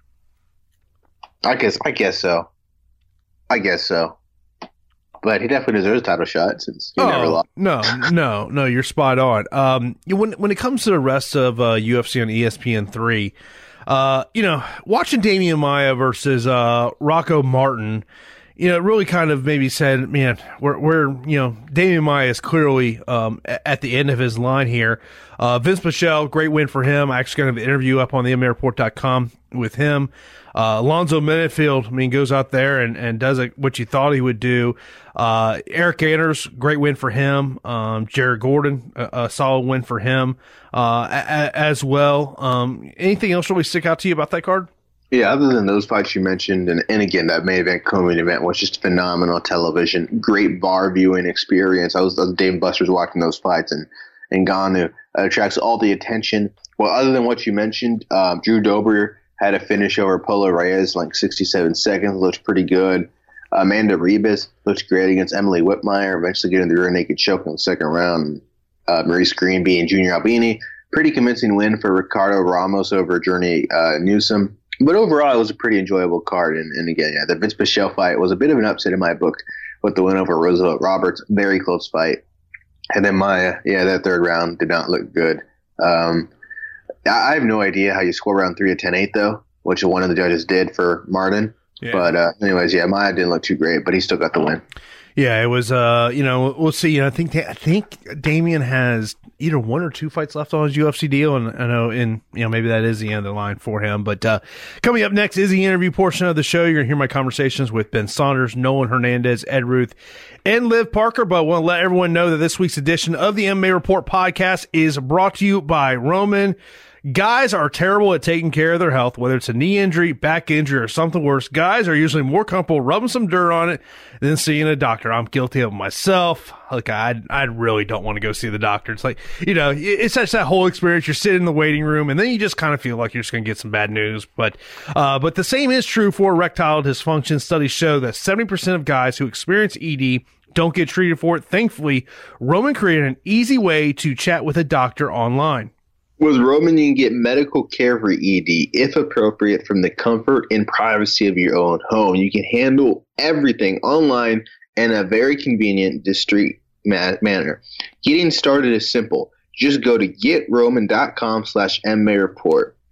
I guess, I guess so. I guess so. But he definitely deserves a title shot since he oh, never lost. No, no, no, you're spot on. Um, when when it comes to the rest of uh, U F C on E S P N three. Uh, you know, watching Damian Maia versus uh, Rocco Martin, you know, it really kind of maybe said, man, we're, we're you know, Damian Maia is clearly um, at the end of his line here. Uh, Vince Michelle, great win for him. I actually got an interview up on the M M A report dot com with him. Uh, Alonzo Menifield, I mean, goes out there and, and does it, what you thought he would do. Uh, Eric Anders, great win for him. Um, Jared Gordon, a, a solid win for him uh, a, a, as well. Um, anything else really stick out to you about that card? Yeah, other than those fights you mentioned, and, and again, that main event, co-main event was just phenomenal television. Great bar viewing experience. I was, I was Dave Buster's watching those fights, and, and Ngannou uh, attracts all the attention. Well, other than what you mentioned, um, Drew Dober had a finish over Polo Reyes, like sixty-seven seconds, looked pretty good. Amanda Ribas looked great against Emily Whitmire, eventually getting the rear naked choke in the second round. Uh, Maurice Green beating Junior Albini. Pretty convincing win for Ricardo Ramos over Journey uh, Newsom. But overall, it was a pretty enjoyable card. And, and again, yeah, the Vince Pichel fight was a bit of an upset in my book with the win over Roosevelt Roberts. Very close fight. And then Maia, yeah, that third round did not look good. Um, I have no idea how you score round three at ten eight, though, which one of the judges did for Martin. Yeah. But uh, anyways, yeah, Maia didn't look too great, but he still got the win. Yeah, it was, uh, you know, we'll see. You know, I think I think Damian has either one or two fights left on his U F C deal, and I know, in you know, maybe that is the end of the line for him. But uh, coming up next is the interview portion of the show. You're going to hear my conversations with Ben Saunders, Nolan Hernandez, Ed Ruth, and Liv Parker. But I want to let everyone know that this week's edition of the M M A Report podcast is brought to you by Roman. Guys are terrible at taking care of their health, whether it's a knee injury, back injury, or something worse. Guys are usually more comfortable rubbing some dirt on it than seeing a doctor. I'm guilty of it myself. Look, I I really don't want to go see the doctor. It's like, you know, it's such that whole experience. You're sitting in the waiting room, and then you just kind of feel like you're just going to get some bad news. But uh, but the same is true for erectile dysfunction. Studies show that seventy percent of guys who experience E D don't get treated for it. Thankfully, Roman created an easy way to chat with a doctor online. With Roman, you can get medical care for E D, if appropriate, from the comfort and privacy of your own home. You can handle everything online in a very convenient, discreet ma- manner. Getting started is simple. Just go to getroman.com slash MMA report.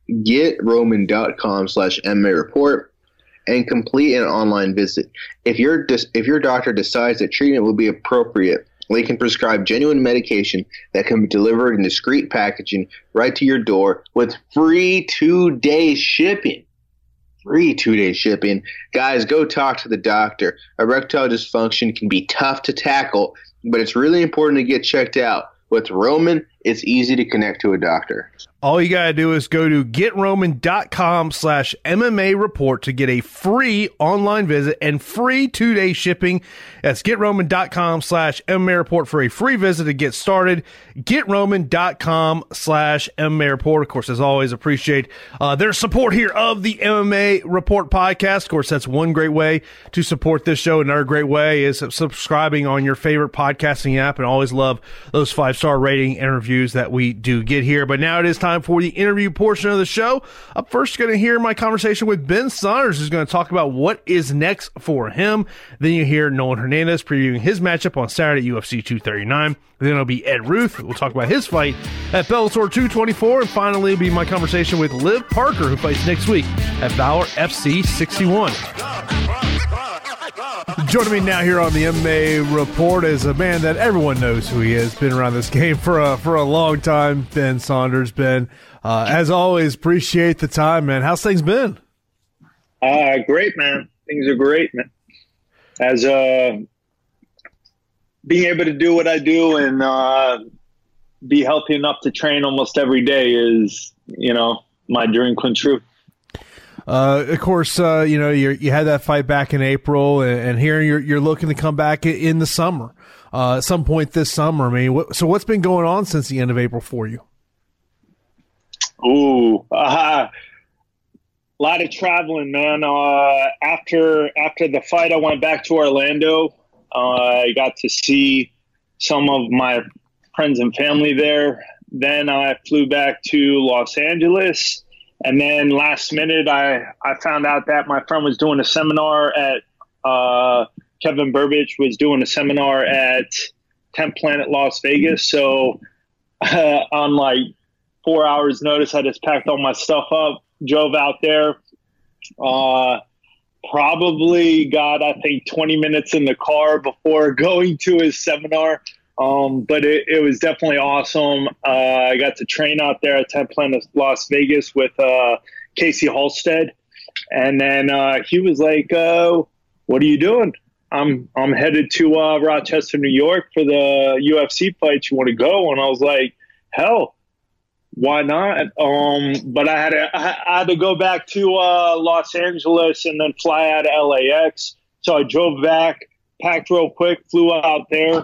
GetRoman.com slash MMA report and complete an online visit. If your if your doctor decides that treatment will be appropriate, they can prescribe genuine medication that can be delivered in discreet packaging right to your door with free two-day shipping. Free two-day shipping. Guys, go talk to the doctor. Erectile dysfunction can be tough to tackle, but it's really important to get checked out. With Roman, it's easy to connect to a doctor. All you got to do is go to GetRoman.com slash MMA report to get a free online visit and free two-day shipping. That's GetRoman.com slash MMA report for a free visit to get started. GetRoman.com slash MMA report. Of course, as always, appreciate uh, their support here of the M M A Report podcast. Of course, that's one great way to support this show. Another great way is subscribing on your favorite podcasting app, and always love those five-star rating and reviews that we do get here. But now it is time for the interview portion of the show. Up first, you're going to hear my conversation with Ben Saunders, who's going to talk about what is next for him. Then you hear Nolan Hernandez previewing his matchup on Saturday at U F C two thirty-nine. Then it'll be Ed Ruth. We'll talk about his fight at Bellator two twenty-four. And finally, it'll be my conversation with Liv Parker, who fights next week at Valor F C sixty-one. Joining me now here on the M M A Report is a man that everyone knows who he is. Been around this game for a, for a long time. Ben Saunders. Ben, uh, as always, appreciate the time, man. How's things been? Uh, great, man. Things are great, man. As uh, being able to do what I do and uh, be healthy enough to train almost every day is, you know, my dream come true. Uh, of course, uh, you know, you you had that fight back in April, and, and here you're you're looking to come back in the summer, uh, at some point this summer. I mean, what, so what's been going on since the end of April for you? Ooh, uh, a lot of traveling, man. Uh, after after the fight, I went back to Orlando. Uh, I got to see some of my friends and family there. Then I flew back to Los Angeles. And then last minute, I, I found out that my friend was doing a seminar at uh, Kevin Burbage was doing a seminar at tenth Planet Las Vegas. So uh, on like four hours notice, I just packed all my stuff up, drove out there. Uh, probably got, I think, twenty minutes in the car before going to his seminar. Um, but it, it was definitely awesome. Uh, I got to train out there at tenth Planet Las Vegas with uh, Casey Halstead. And then uh, he was like, uh, what are you doing? I'm I'm headed to uh, Rochester, New York for the U F C fight. You want to go? And I was like, hell, why not? Um, but I had to, I had to go back to uh, Los Angeles and then fly out of L A X. So I drove back, packed real quick, flew out there.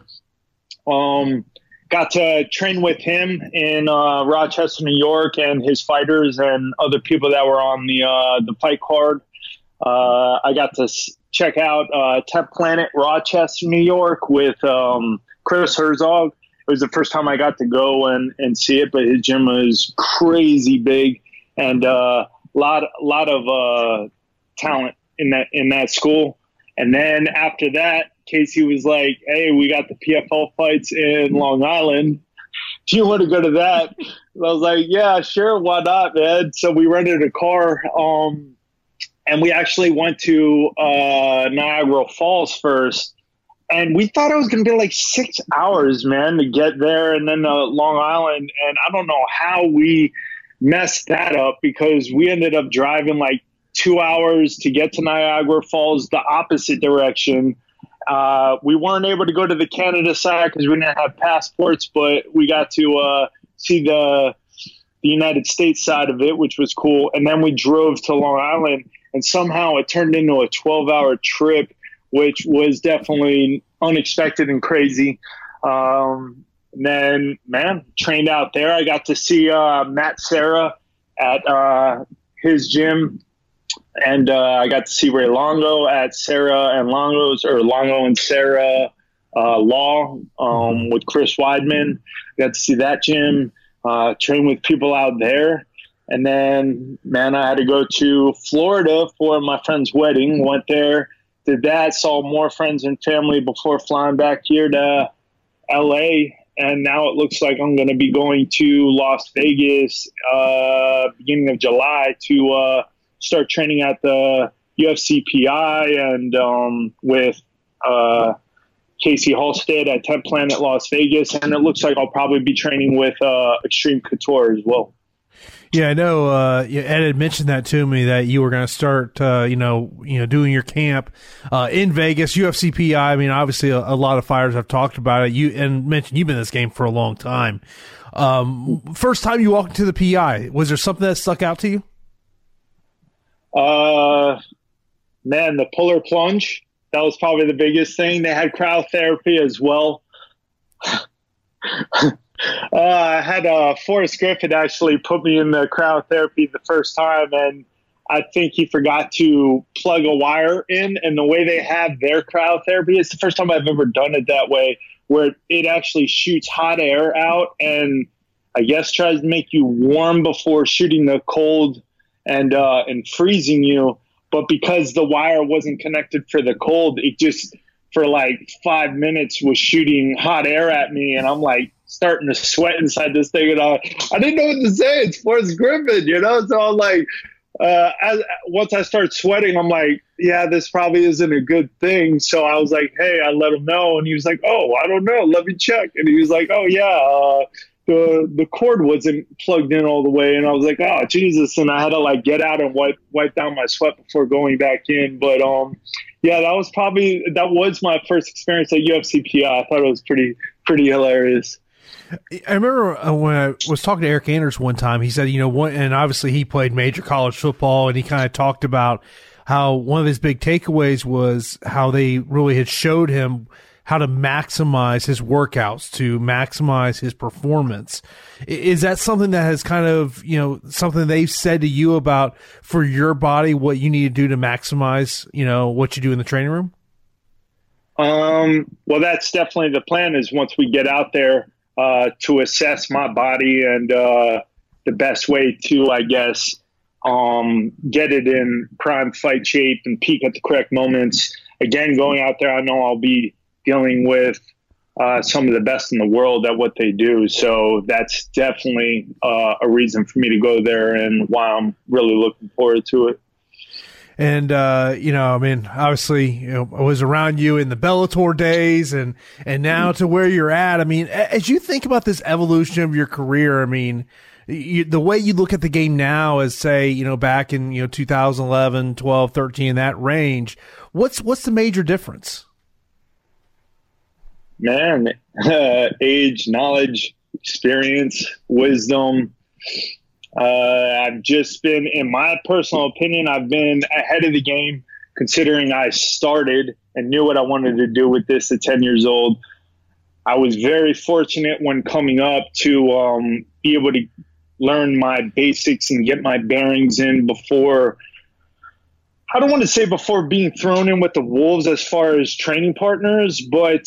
Um, got to train with him in uh, Rochester, New York, and his fighters and other people that were on the uh, the fight card. Uh, I got to s- check out uh, tenth Planet Rochester, New York, with um, Chris Herzog. It was the first time I got to go and, and see it, but his gym was crazy big and a uh, lot lot of uh, talent in that in that school. And then after that, Casey was like, hey, we got the P F L fights in Long Island. Do you want to go to that? I was like, yeah, sure. Why not, man? So we rented a car, um, and we actually went to uh, Niagara Falls first. And we thought it was going to be like six hours, man, to get there and then uh, Long Island. And I don't know how we messed that up because we ended up driving like two hours to get to Niagara Falls the opposite direction. Uh, we weren't able to go to the Canada side because we didn't have passports, but we got to uh, see the the United States side of it, which was cool. And then we drove to Long Island, and somehow it turned into a twelve-hour trip, which was definitely unexpected and crazy. Um, and then, man, trained out there. I got to see uh, Matt Serra at uh, his gym. And uh, I got to see Ray Longo at Serra and Longo's, or Longo and Serra uh, Law um, with Chris Weidman. Got to see that gym, uh, train with people out there. And then, man, I had to go to Florida for my friend's wedding. Went there, did that, saw more friends and family before flying back here to L A. and now it looks like I'm going to be going to Las Vegas uh, beginning of July to uh, start training at the U F C P I and um, with uh, Casey Halstead at Tent Planet Las Vegas, and it looks like I'll probably be training with uh, Extreme Couture as well. Yeah, I know. Uh, Ed had mentioned that to me that you were going to start, uh, you know, you know, doing your camp uh, in Vegas, U F C P I. I mean, obviously, a, a lot of fighters have talked about it. You and mentioned you've been in this game for a long time. Um, first time you walked into the P I, was there something that stuck out to you? Uh, man, the puller plunge. That was probably the biggest thing. They had cryotherapy as well. Uh, I had uh, Forrest Griffin actually put me in the cryotherapy the first time, and I think he forgot to plug a wire in. And the way they have their cryotherapy, it's the first time I've ever done it that way, where it actually shoots hot air out and I guess tries to make you warm before shooting the cold and uh, and freezing you. But because the wire wasn't connected for the cold, it just for like five minutes was shooting hot air at me, and I'm like starting to sweat inside this thing, and I, I didn't know what to say. It's Forrest Griffin, you know? So I'm like, uh, as, once I start sweating, I'm like, yeah, this probably isn't a good thing. So I was like, hey, I let him know, and he was like, oh, I don't know, let me check. And he was like, oh yeah, uh, the the cord wasn't plugged in all the way, and I was like, oh Jesus, and I had to like get out and wipe wipe down my sweat before going back in. But um, yeah, that was probably that was my first experience at U F C P I. I thought it was pretty pretty hilarious. I remember uh, when I was talking to Eric Anders one time, he said, you know, one, and obviously he played major college football, and he kind of talked about how one of his big takeaways was how they really had showed him how to maximize his workouts, to maximize his performance. Is that something that has kind of, you know, something they've said to you about for your body, what you need to do to maximize, you know, what you do in the training room? Um, well, that's definitely the plan is once we get out there, uh, to assess my body and, uh, the best way to, I guess, um, get it in prime fight shape and peak at the correct moments. Again, going out there, I know I'll be dealing with, uh, some of the best in the world at what they do. So that's definitely, uh, a reason for me to go there and why I'm really looking forward to it. And, uh, you know, I mean, obviously, you know, I was around you in the Bellator days and, and now to where you're at. I mean, as you think about this evolution of your career, I mean, you, the way you look at the game now as say, you know, back in, you know, two thousand eleven, twelve, thirteen, that range, what's, what's the major difference? Man, uh, age, knowledge, experience, wisdom. Uh, I've just been, in my personal opinion, I've been ahead of the game considering I started and knew what I wanted to do with this at ten years old. I was very fortunate when coming up to um, be able to learn my basics and get my bearings in before, I don't want to say before being thrown in with the wolves as far as training partners, but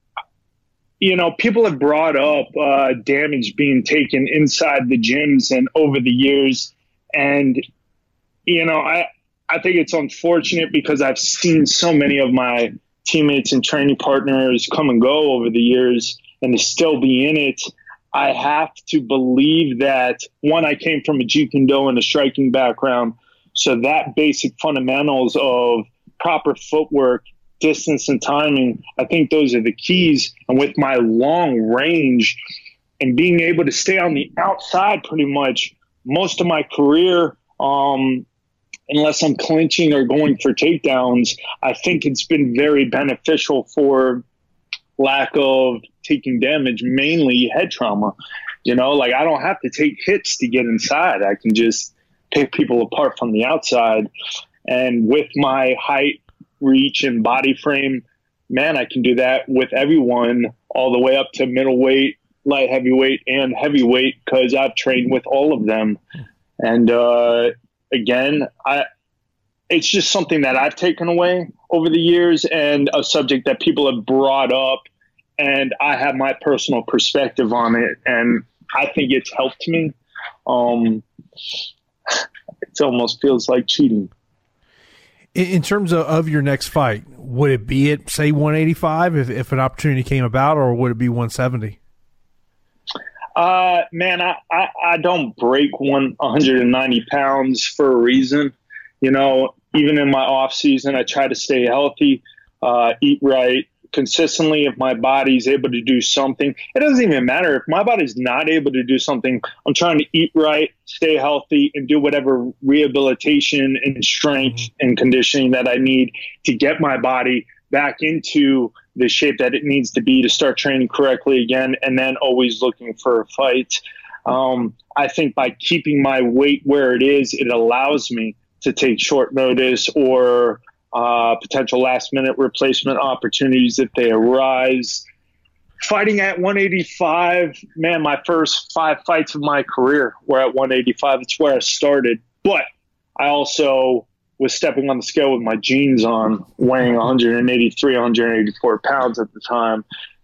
you know, people have brought up uh, damage being taken inside the gyms and over the years. And, you know, I, I think it's unfortunate because I've seen so many of my teammates and training partners come and go over the years and to still be in it. I have to believe that, one, I came from a Jeet Kune Do and a striking background. So that basic fundamentals of proper footwork, distance and timing, I think those are the keys. And with my long range and being able to stay on the outside pretty much most of my career, um, unless I'm clinching or going for takedowns, I think it's been very beneficial for lack of taking damage, mainly head trauma. You know, like I don't have to take hits to get inside. I can just pick people apart from the outside. And with my height, reach and body frame, man, I can do that with everyone all the way up to middleweight, light heavyweight, and heavyweight because I've trained with all of them. And uh, again, I it's just something that I've taken away over the years and a subject that people have brought up, and I have my personal perspective on it, and I think it's helped me. Um, it almost feels like cheating. In terms of, of your next fight, would it be at, say, one eighty-five if, if an opportunity came about, or would it be one seventy? Uh, man, I, I, I don't break one hundred ninety pounds for a reason. You know, even in my off season, I try to stay healthy, uh, eat right consistently. If my body's able to do something, it doesn't even matter. If my body's not able to do something, I'm trying to eat right, stay healthy, and do whatever rehabilitation and strength and conditioning that I need to get my body back into the shape that it needs to be to start training correctly again, and then always looking for a fight. Um, I think by keeping my weight where it is, it allows me to take short notice or uh, potential last minute replacement opportunities if they arise. Fighting at one eighty-five, man, my first five fights of my career were at one eighty-five. It's where I started. But I also was stepping on the scale with my jeans on, weighing one eighty-three, one eighty-four pounds at the time.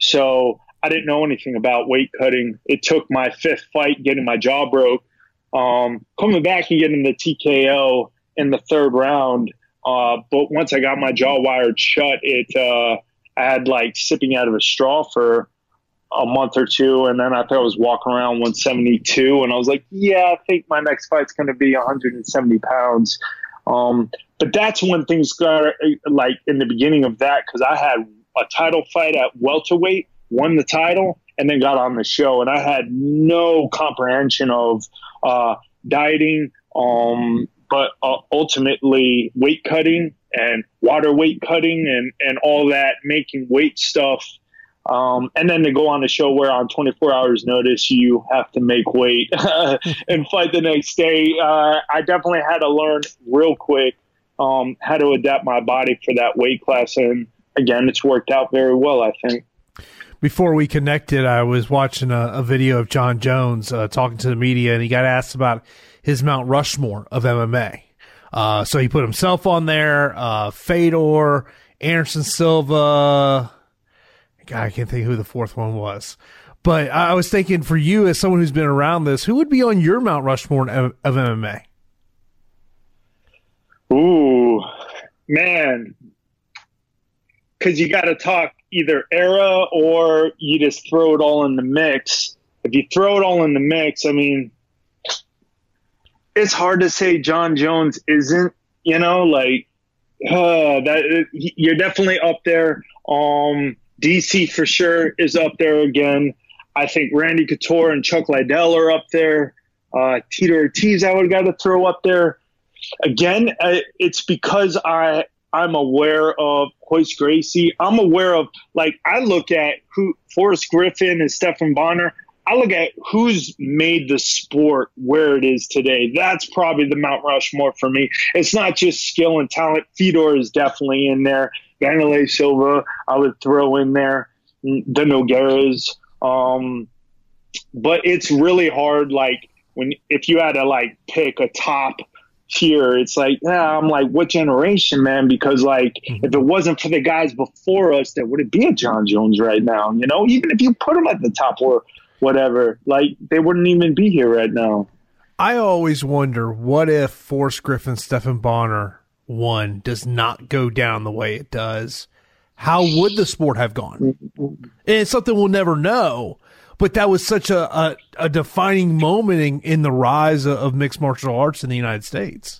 So I didn't know anything about weight cutting. It took my fifth fight getting my jaw broke, um, coming back and getting the T K O in the third round. Uh, but once I got my jaw wired shut, it uh, I had like sipping out of a straw for a month or two. And then I thought I was walking around one seventy-two. And I was like, yeah, I think my next fight's going to be one hundred seventy pounds. Um, but that's when things got like in the beginning of that, because I had a title fight at welterweight, won the title, and then got on the show. And I had no comprehension of uh, dieting, um, but uh, ultimately weight cutting and water weight cutting and, and all that, making weight stuff. Um, and then to go on the show where on twenty-four hours notice, you have to make weight and fight the next day. Uh, I definitely had to learn real quick um, how to adapt my body for that weight class. And again, it's worked out very well, I think. Before we connected, I was watching a, a video of John Jones uh, talking to the media, and he got asked about his Mount Rushmore of M M A. Uh, so he put himself on there, uh, Fedor, Anderson Silva. God, I can't think who the fourth one was. But I was thinking, for you as someone who's been around this, who would be on your Mount Rushmore of, of M M A? Ooh, man. Because you got to talk either era or you just throw it all in the mix. If you throw it all in the mix, I mean, it's hard to say John Jones isn't, you know, like, uh, that you're definitely up there. Um, D C for sure is up there again. I think Randy Couture and Chuck Liddell are up there. Uh, Tito Ortiz, I would got to throw up there. Again, uh, it's because I, I'm aware of Royce Gracie. I'm aware of, like, I look at who Forrest Griffin and Stephan Bonner. I look at who's made the sport where it is today. That's probably the Mount Rushmore for me. It's not just skill and talent. Fedor is definitely in there. Vanderlei Silva, I would throw in there. The Nogueiras. Um, but it's really hard, like, when if you had to, like, pick a top tier, it's like, yeah, I'm like, what generation, man? Because, like, if it wasn't for the guys before us, there wouldn't be a John Jones right now, you know? Even if you put him at the top or whatever, like, they wouldn't even be here right now. I always wonder, what if Forrest Griffin, Stephan Bonner one does not go down the way it does? How would the sport have gone? And it's something we'll never know, but that was such a, a, a defining moment in, in the rise of, of mixed martial arts in the United States.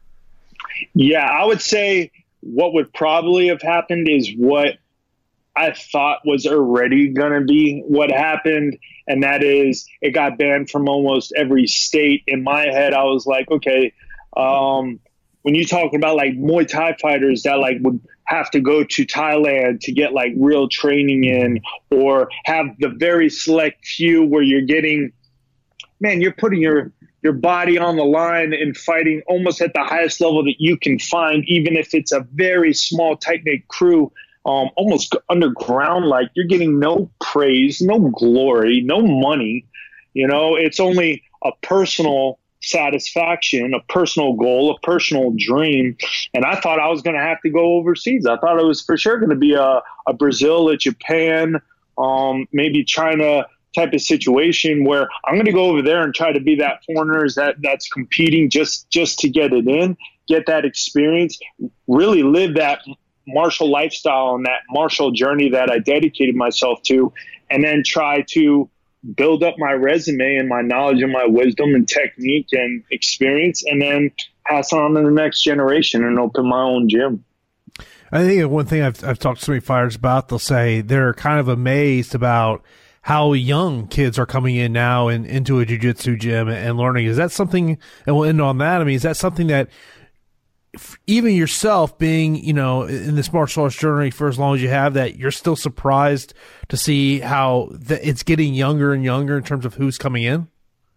Yeah, I would say what would probably have happened is what I thought was already going to be what happened, and that is it got banned from almost every state. In my head, I was like, okay, um, when you're talking about, like, Muay Thai fighters that, like, would have to go to Thailand to get, like, real training in, or have the very select few where you're getting, man, you're putting your, your body on the line and fighting almost at the highest level that you can find, even if it's a very small, tight-knit crew, um, almost underground, like, you're getting no praise, no glory, no money. You know, it's only a personal satisfaction, a personal goal, a personal dream. And I thought I was going to have to go overseas. I thought it was for sure going to be a, a Brazil, a Japan, um, maybe China type of situation where I'm going to go over there and try to be that foreigner that that's competing just, just to get it in, get that experience, really live that martial lifestyle and that martial journey that I dedicated myself to, and then try to build up my resume and my knowledge and my wisdom and technique and experience, and then pass on to the next generation and open my own gym. I think one thing I've, I've talked to so many fighters about, they'll say they're kind of amazed about how young kids are coming in now and into a jiu-jitsu gym and learning. Is that something, and we'll end on that, I mean, is that something that even yourself being, you know, in this martial arts journey for as long as you have, that you're still surprised to see how the, it's getting younger and younger in terms of who's coming in?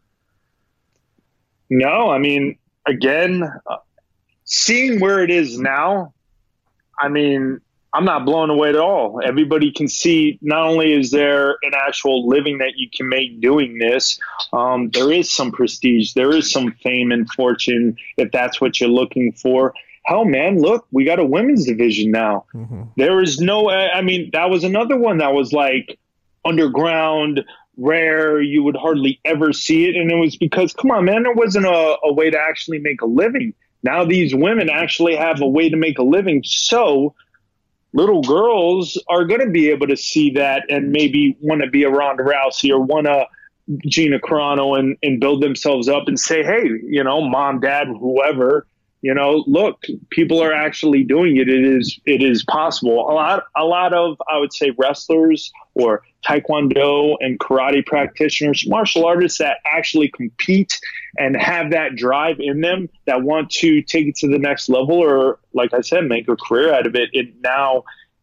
No, I mean, again, uh, seeing where it is now, I mean, I'm not blown away at all. Everybody can see not only is there an actual living that you can make doing this, um, there is some prestige, there is some fame and fortune if that's what you're looking for. Hell, man, look, we got a women's division now. Mm-hmm. There is no, I mean, that was another one that was like underground, rare, you would hardly ever see it. And it was because, come on, man, there wasn't a, a way to actually make a living. Now these women actually have a way to make a living. So little girls are going to be able to see that and maybe want to be a Ronda Rousey or want to Gina Carano and, and build themselves up and say, hey, you know, mom, dad, whoever, you know, look, people are actually doing it. It is, it is possible. A lot, a lot of, I would say, wrestlers or Taekwondo and karate practitioners, martial artists that actually compete and have that drive in them that want to take it to the next level or, like I said, make a career out of it. It now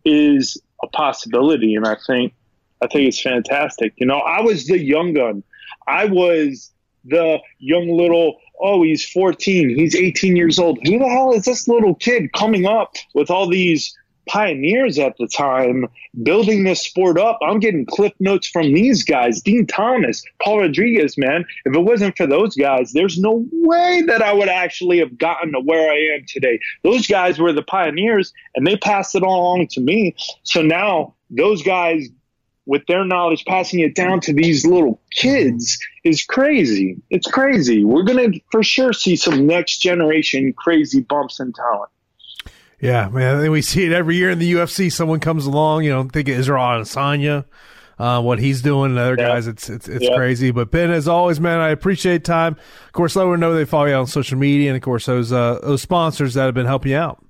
is a possibility. And I think, I think it's fantastic. You know, I was the young gun. I was the young little, oh, he's fourteen, he's eighteen years old. Who the hell is this little kid coming up with all these pioneers at the time, building this sport up? I'm getting cliff notes from these guys, Dean Thomas, Paul Rodriguez, man. If it wasn't for those guys, there's no way that I would actually have gotten to where I am today. Those guys were the pioneers, and they passed it all along to me. So now those guys, with their knowledge, passing it down to these little kids is crazy. It's crazy. We're going to for sure see some next generation crazy bumps in talent. Yeah, man. I think we see it every year in the U F C. Someone comes along, you know, think of Israel Adesanya, uh, what he's doing, and other yeah. guys. It's it's it's yeah. crazy. But Ben, as always, man, I appreciate time. Of course, let everyone know they follow you on social media, and of course those uh, those sponsors that have been helping you out.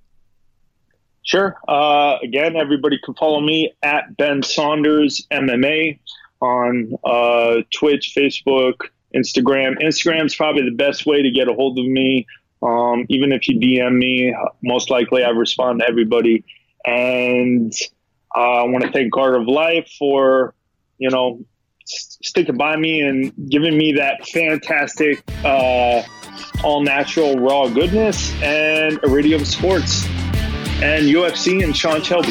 Sure. Uh, again, everybody can follow me at Ben Saunders M M A on uh, Twitch, Facebook, Instagram. Instagram's probably the best way to get a hold of me. Um, even if you D M me, most likely I respond to everybody. And uh, I want to thank Guard of Life for, you know, st- sticking by me and giving me that fantastic uh, all-natural raw goodness, and Iridium Sports and U F C and Sean Shelby.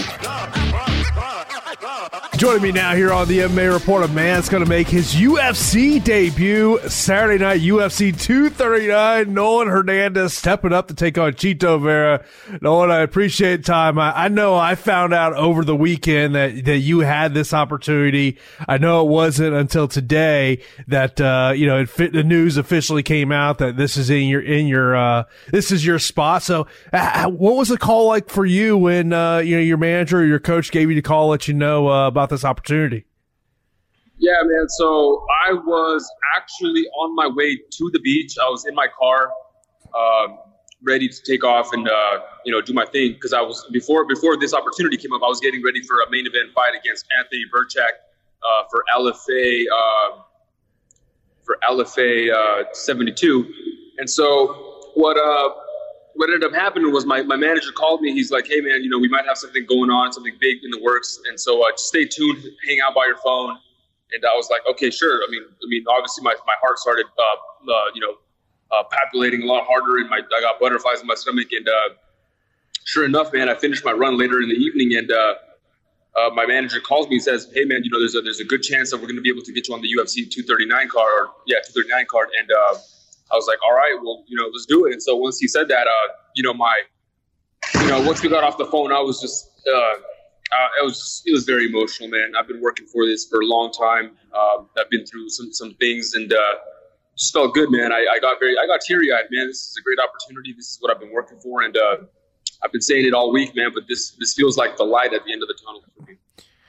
Joining me now here on the M M A Report, a man that's going to make his U F C debut Saturday night, U F C two thirty-nine. Nolan Hernandez stepping up to take on Chito Vera. Nolan, I appreciate time. I, I know I found out over the weekend that, that you had this opportunity. I know it wasn't until today that, uh, you know, it fit, the news officially came out that this is in your, in your, uh, this is your spot. So uh, what was the call like for you when, uh, you know, your manager or your coach gave you the call, let you know, uh, about this opportunity? Yeah, man. So I was actually on my way to the beach. I was in my car, um, ready to take off and uh, you know, do my thing, because I was before before this opportunity came up. I was getting ready for a main event fight against Anthony Burchak uh, for L F A uh, for L F A uh, seventy-two. And so what uh, what ended up happening was my, my manager called me. He's like, hey, man, you know, we might have something going on, something big in the works. And so uh, just stay tuned, hang out by your phone. And I was like, okay, sure. I mean, I mean, obviously my, my heart started, uh, uh, you know, uh, palpitating a lot harder, and my I got butterflies in my stomach. And uh, sure enough, man, I finished my run later in the evening, and uh, uh, my manager calls me and says, hey, man, you know, there's a there's a good chance that we're going to be able to get you on the U F C two thirty-nine card, or yeah, two thirty-nine card. And uh, I was like, all right, well, you know, let's do it. And so once he said that, uh, you know, my, you know, once we got off the phone, I was just, uh, uh, it was, just, it was very emotional, man. I've been working for this for a long time. Um, I've been through some, some things, and uh, just felt good, man. I, I got very, I got teary eyed, man. This is a great opportunity. This is what I've been working for. And uh, I've been saying it all week, man, but this, this feels like the light at the end of the tunnel for me.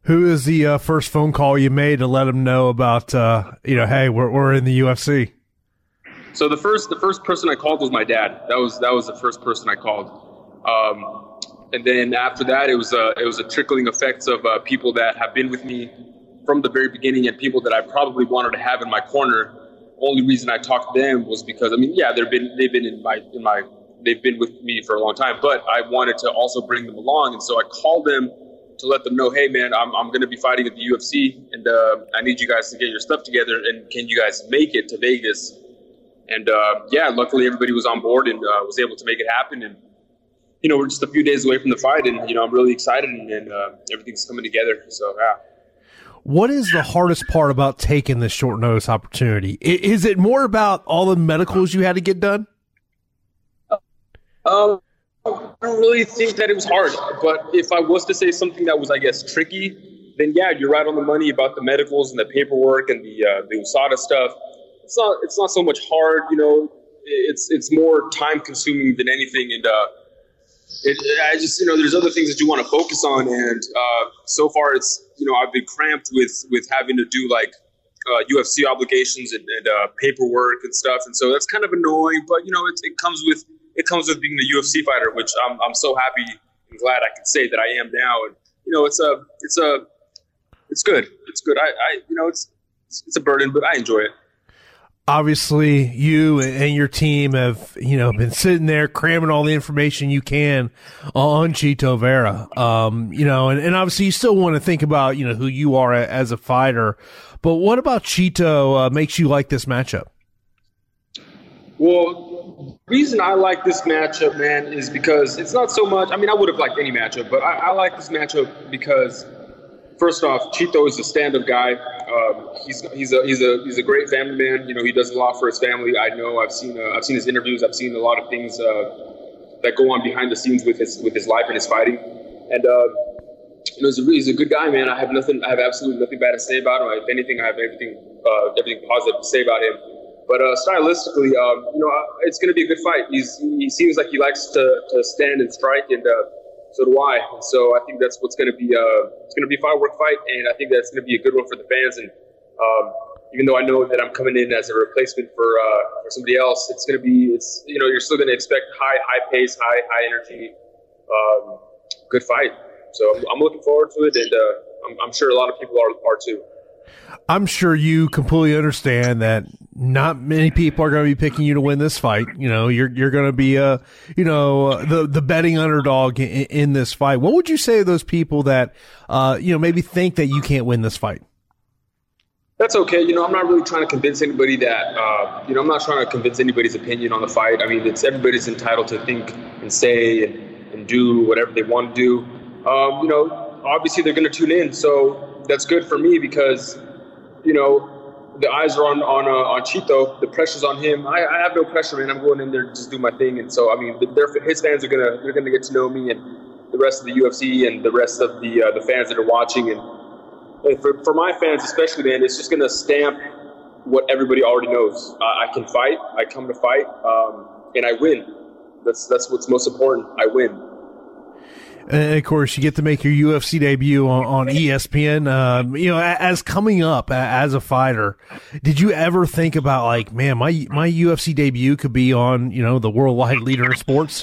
Who is the uh, first phone call you made to let them know about, uh, you know, hey, we're we're in the U F C? So the first the first person I called was my dad. That was that was the first person I called, um, and then after that, it was a it was a trickling effect of uh, people that have been with me from the very beginning and people that I probably wanted to have in my corner. Only reason I talked to them was because I mean, yeah, they've been they've been in my in my they've been with me for a long time, but I wanted to also bring them along, and so I called them to let them know, hey man, I'm I'm going to be fighting at the U F C, and uh, I need you guys to get your stuff together, and can you guys make it to Vegas? And uh, yeah, luckily everybody was on board and uh, was able to make it happen. And you know, we're just a few days away from the fight, and you know, I'm really excited, and, and uh, everything's coming together. So yeah. What is the hardest part about taking this short notice opportunity? I- is it more about all the medicals you had to get done? Um. I don't really think that it was hard, but if I was to say something that was, I guess, tricky, then yeah, you're right on the money about the medicals and the paperwork and the uh, the U S A D A stuff. It's not it's not so much hard, you know. It's it's more time consuming than anything, and uh, it, I just you know there's other things that you want to focus on, and uh, so far it's you know I've been cramped with with having to do like uh, U F C obligations and, and uh, paperwork and stuff, and so that's kind of annoying. But you know it, it comes with It comes with being a U F C fighter, which I'm I'm so happy and glad I can say that I am now. And you know, it's a it's a it's good. It's good. I, I you know it's it's a burden, but I enjoy it. Obviously, you and your team have you know been sitting there cramming all the information you can on Chito Vera. Um, you know, and, and obviously you still want to think about you know who you are as a fighter. But what about Chito uh, makes you like this matchup? Well, the reason I like this matchup, man, is because it's not so much. I mean, I would have liked any matchup, but I, I like this matchup because, first off, Chito is a stand-up guy. Um, he's he's a he's a he's a great family man. You know, he does a lot for his family. I know. I've seen uh, I've seen his interviews. I've seen a lot of things uh, that go on behind the scenes with his with his life and his fighting. And uh, you know, he's a, he's a good guy, man. I have nothing. I have absolutely nothing bad to say about him. If anything, I have everything uh, everything positive to say about him. But uh, stylistically, um, you know, it's going to be a good fight. He's, he seems like he likes to, to stand and strike, and uh, so do I. And so I think that's what's going to be. Uh, it's going to be a firework fight, and I think that's going to be a good one for the fans. And um, even though I know that I'm coming in as a replacement for uh, for somebody else, it's going to be. It's you know, you're still going to expect high high pace, high high energy, um, good fight. So I'm, I'm looking forward to it, and uh, I'm, I'm sure a lot of people are are too. I'm sure you completely understand that not many people are going to be picking you to win this fight. You know, you're you're going to be a, you know, the the betting underdog in, in this fight. What would you say to those people that, uh, you know, maybe think that you can't win this fight? That's okay. You know, I'm not really trying to convince anybody that, uh, you know, I'm not trying to convince anybody's opinion on the fight. I mean, it's everybody's entitled to think and say and, and do whatever they want to do. Um, you know, obviously they're going to tune in, so that's good for me because, you know, the eyes are on on uh, on Chito. The pressure's on him. I, I have no pressure, man. I'm going in there to just do my thing, and so I mean, his fans are gonna they're gonna get to know me and the rest of the U F C and the rest of the uh, the fans that are watching. And, and for for my fans especially, man, it's just gonna stamp what everybody already knows. Uh, I can fight. I come to fight, um, and I win. That's that's what's most important. I win. And of course, you get to make your U F C debut on, on E S P N. Um, you know, as coming up as a fighter, did you ever think about like, man, my my U F C debut could be on, you know, the worldwide leader in sports?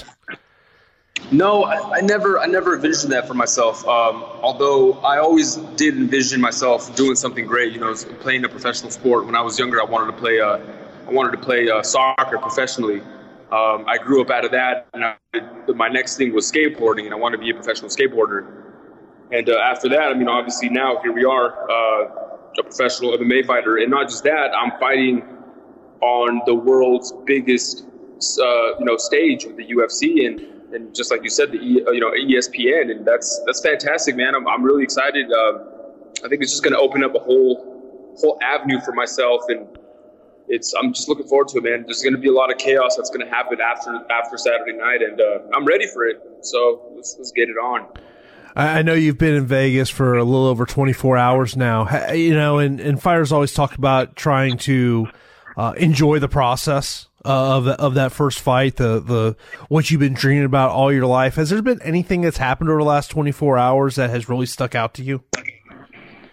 No, I, I never, I never envisioned that for myself. Um, although I always did envision myself doing something great. You know, playing a professional sport. When I was younger, I wanted to play, uh, I wanted to play uh, soccer professionally. Um, I grew up out of that, and I, my next thing was skateboarding, and I wanted to be a professional skateboarder. And uh, after that, I mean, obviously now here we are, uh, a professional M M A fighter, and not just that, I'm fighting on the world's biggest, uh, you know, stage of the U F C, and, and just like you said, the e, uh, you know E S P N, and that's that's fantastic, man. I'm I'm really excited. Uh, I think it's just going to open up a whole whole avenue for myself, and. It's. I'm just looking forward to it, man. There's going to be a lot of chaos that's going to happen after after Saturday night, and uh, I'm ready for it. So let's let's get it on. I know you've been in Vegas for a little over twenty-four hours now. You know, and, and fighters always talk about trying to uh, enjoy the process uh, of the, of that first fight, the the what you've been dreaming about all your life. Has there been anything that's happened over the last twenty-four hours that has really stuck out to you?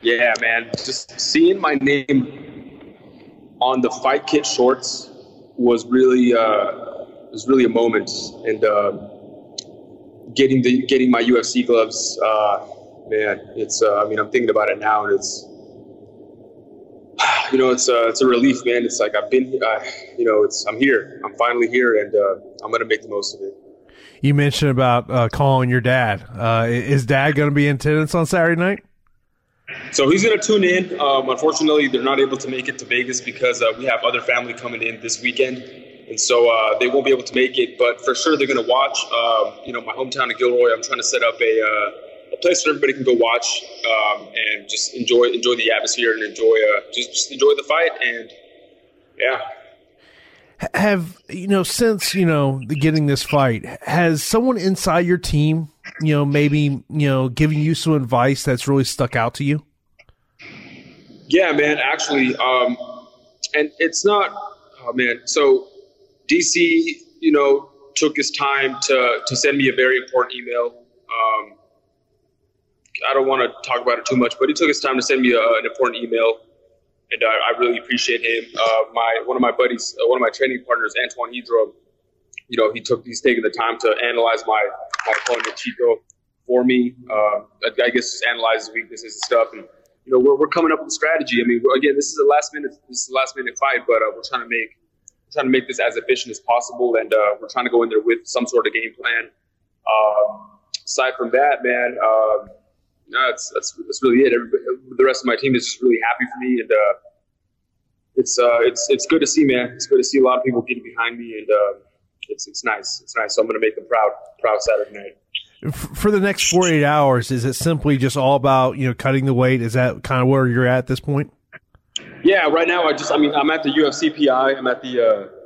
Yeah, man. Just seeing my name on the Fight Kit shorts was really uh, was really a moment, and uh, getting the getting my U F C gloves, uh, man. It's uh, I mean, I'm thinking about it now, and it's you know, it's uh, it's a relief, man. It's like I've been, uh, you know, it's I'm here. I'm finally here, and uh, I'm gonna make the most of it. You mentioned about uh, calling your dad. Uh, is Dad going to be in attendance on Saturday night? So he's going to tune in. Um, unfortunately, they're not able to make it to Vegas because uh, we have other family coming in this weekend, and so uh, they won't be able to make it. But for sure, they're going to watch. Um, you know, my hometown of Gilroy. I'm trying to set up a uh, a place where everybody can go watch um, and just enjoy enjoy the atmosphere and enjoy uh, just, just enjoy the fight. And yeah. Have, you know, since, you know, getting this fight, has someone inside your team, you know, maybe, you know, giving you some advice that's really stuck out to you? Yeah, man, actually. Um, and it's not, oh, man. So D C, you know, took his time to, to send me a very important email. Um, I don't want to talk about it too much, but he took his time to send me a, an important email. And uh, I really appreciate him. Uh, my one of my buddies, uh, one of my training partners, Antoine Hydro, you know, he took he's taken the time to analyze my my opponent Chico for me. Uh, I guess just analyze his weaknesses and stuff. And you know, we're we're coming up with a strategy. I mean, again, this is a last minute this is a last minute fight, but uh, we're trying to make we're trying to make this as efficient as possible, and uh, we're trying to go in there with some sort of game plan. Um, aside from that, man. Uh, No, that's, that's that's really it. Everybody, the rest of my team is just really happy for me, and uh, it's uh, it's it's good to see, man. It's good to see a lot of people getting behind me, and uh, it's it's nice. It's nice. So I'm going to make them proud, proud Saturday night. For the next forty-eight hours, is it simply just all about, you know, cutting the weight? Is that kind of where you're at this point? Yeah, right now I just I mean I'm at the U F C P I. I'm at the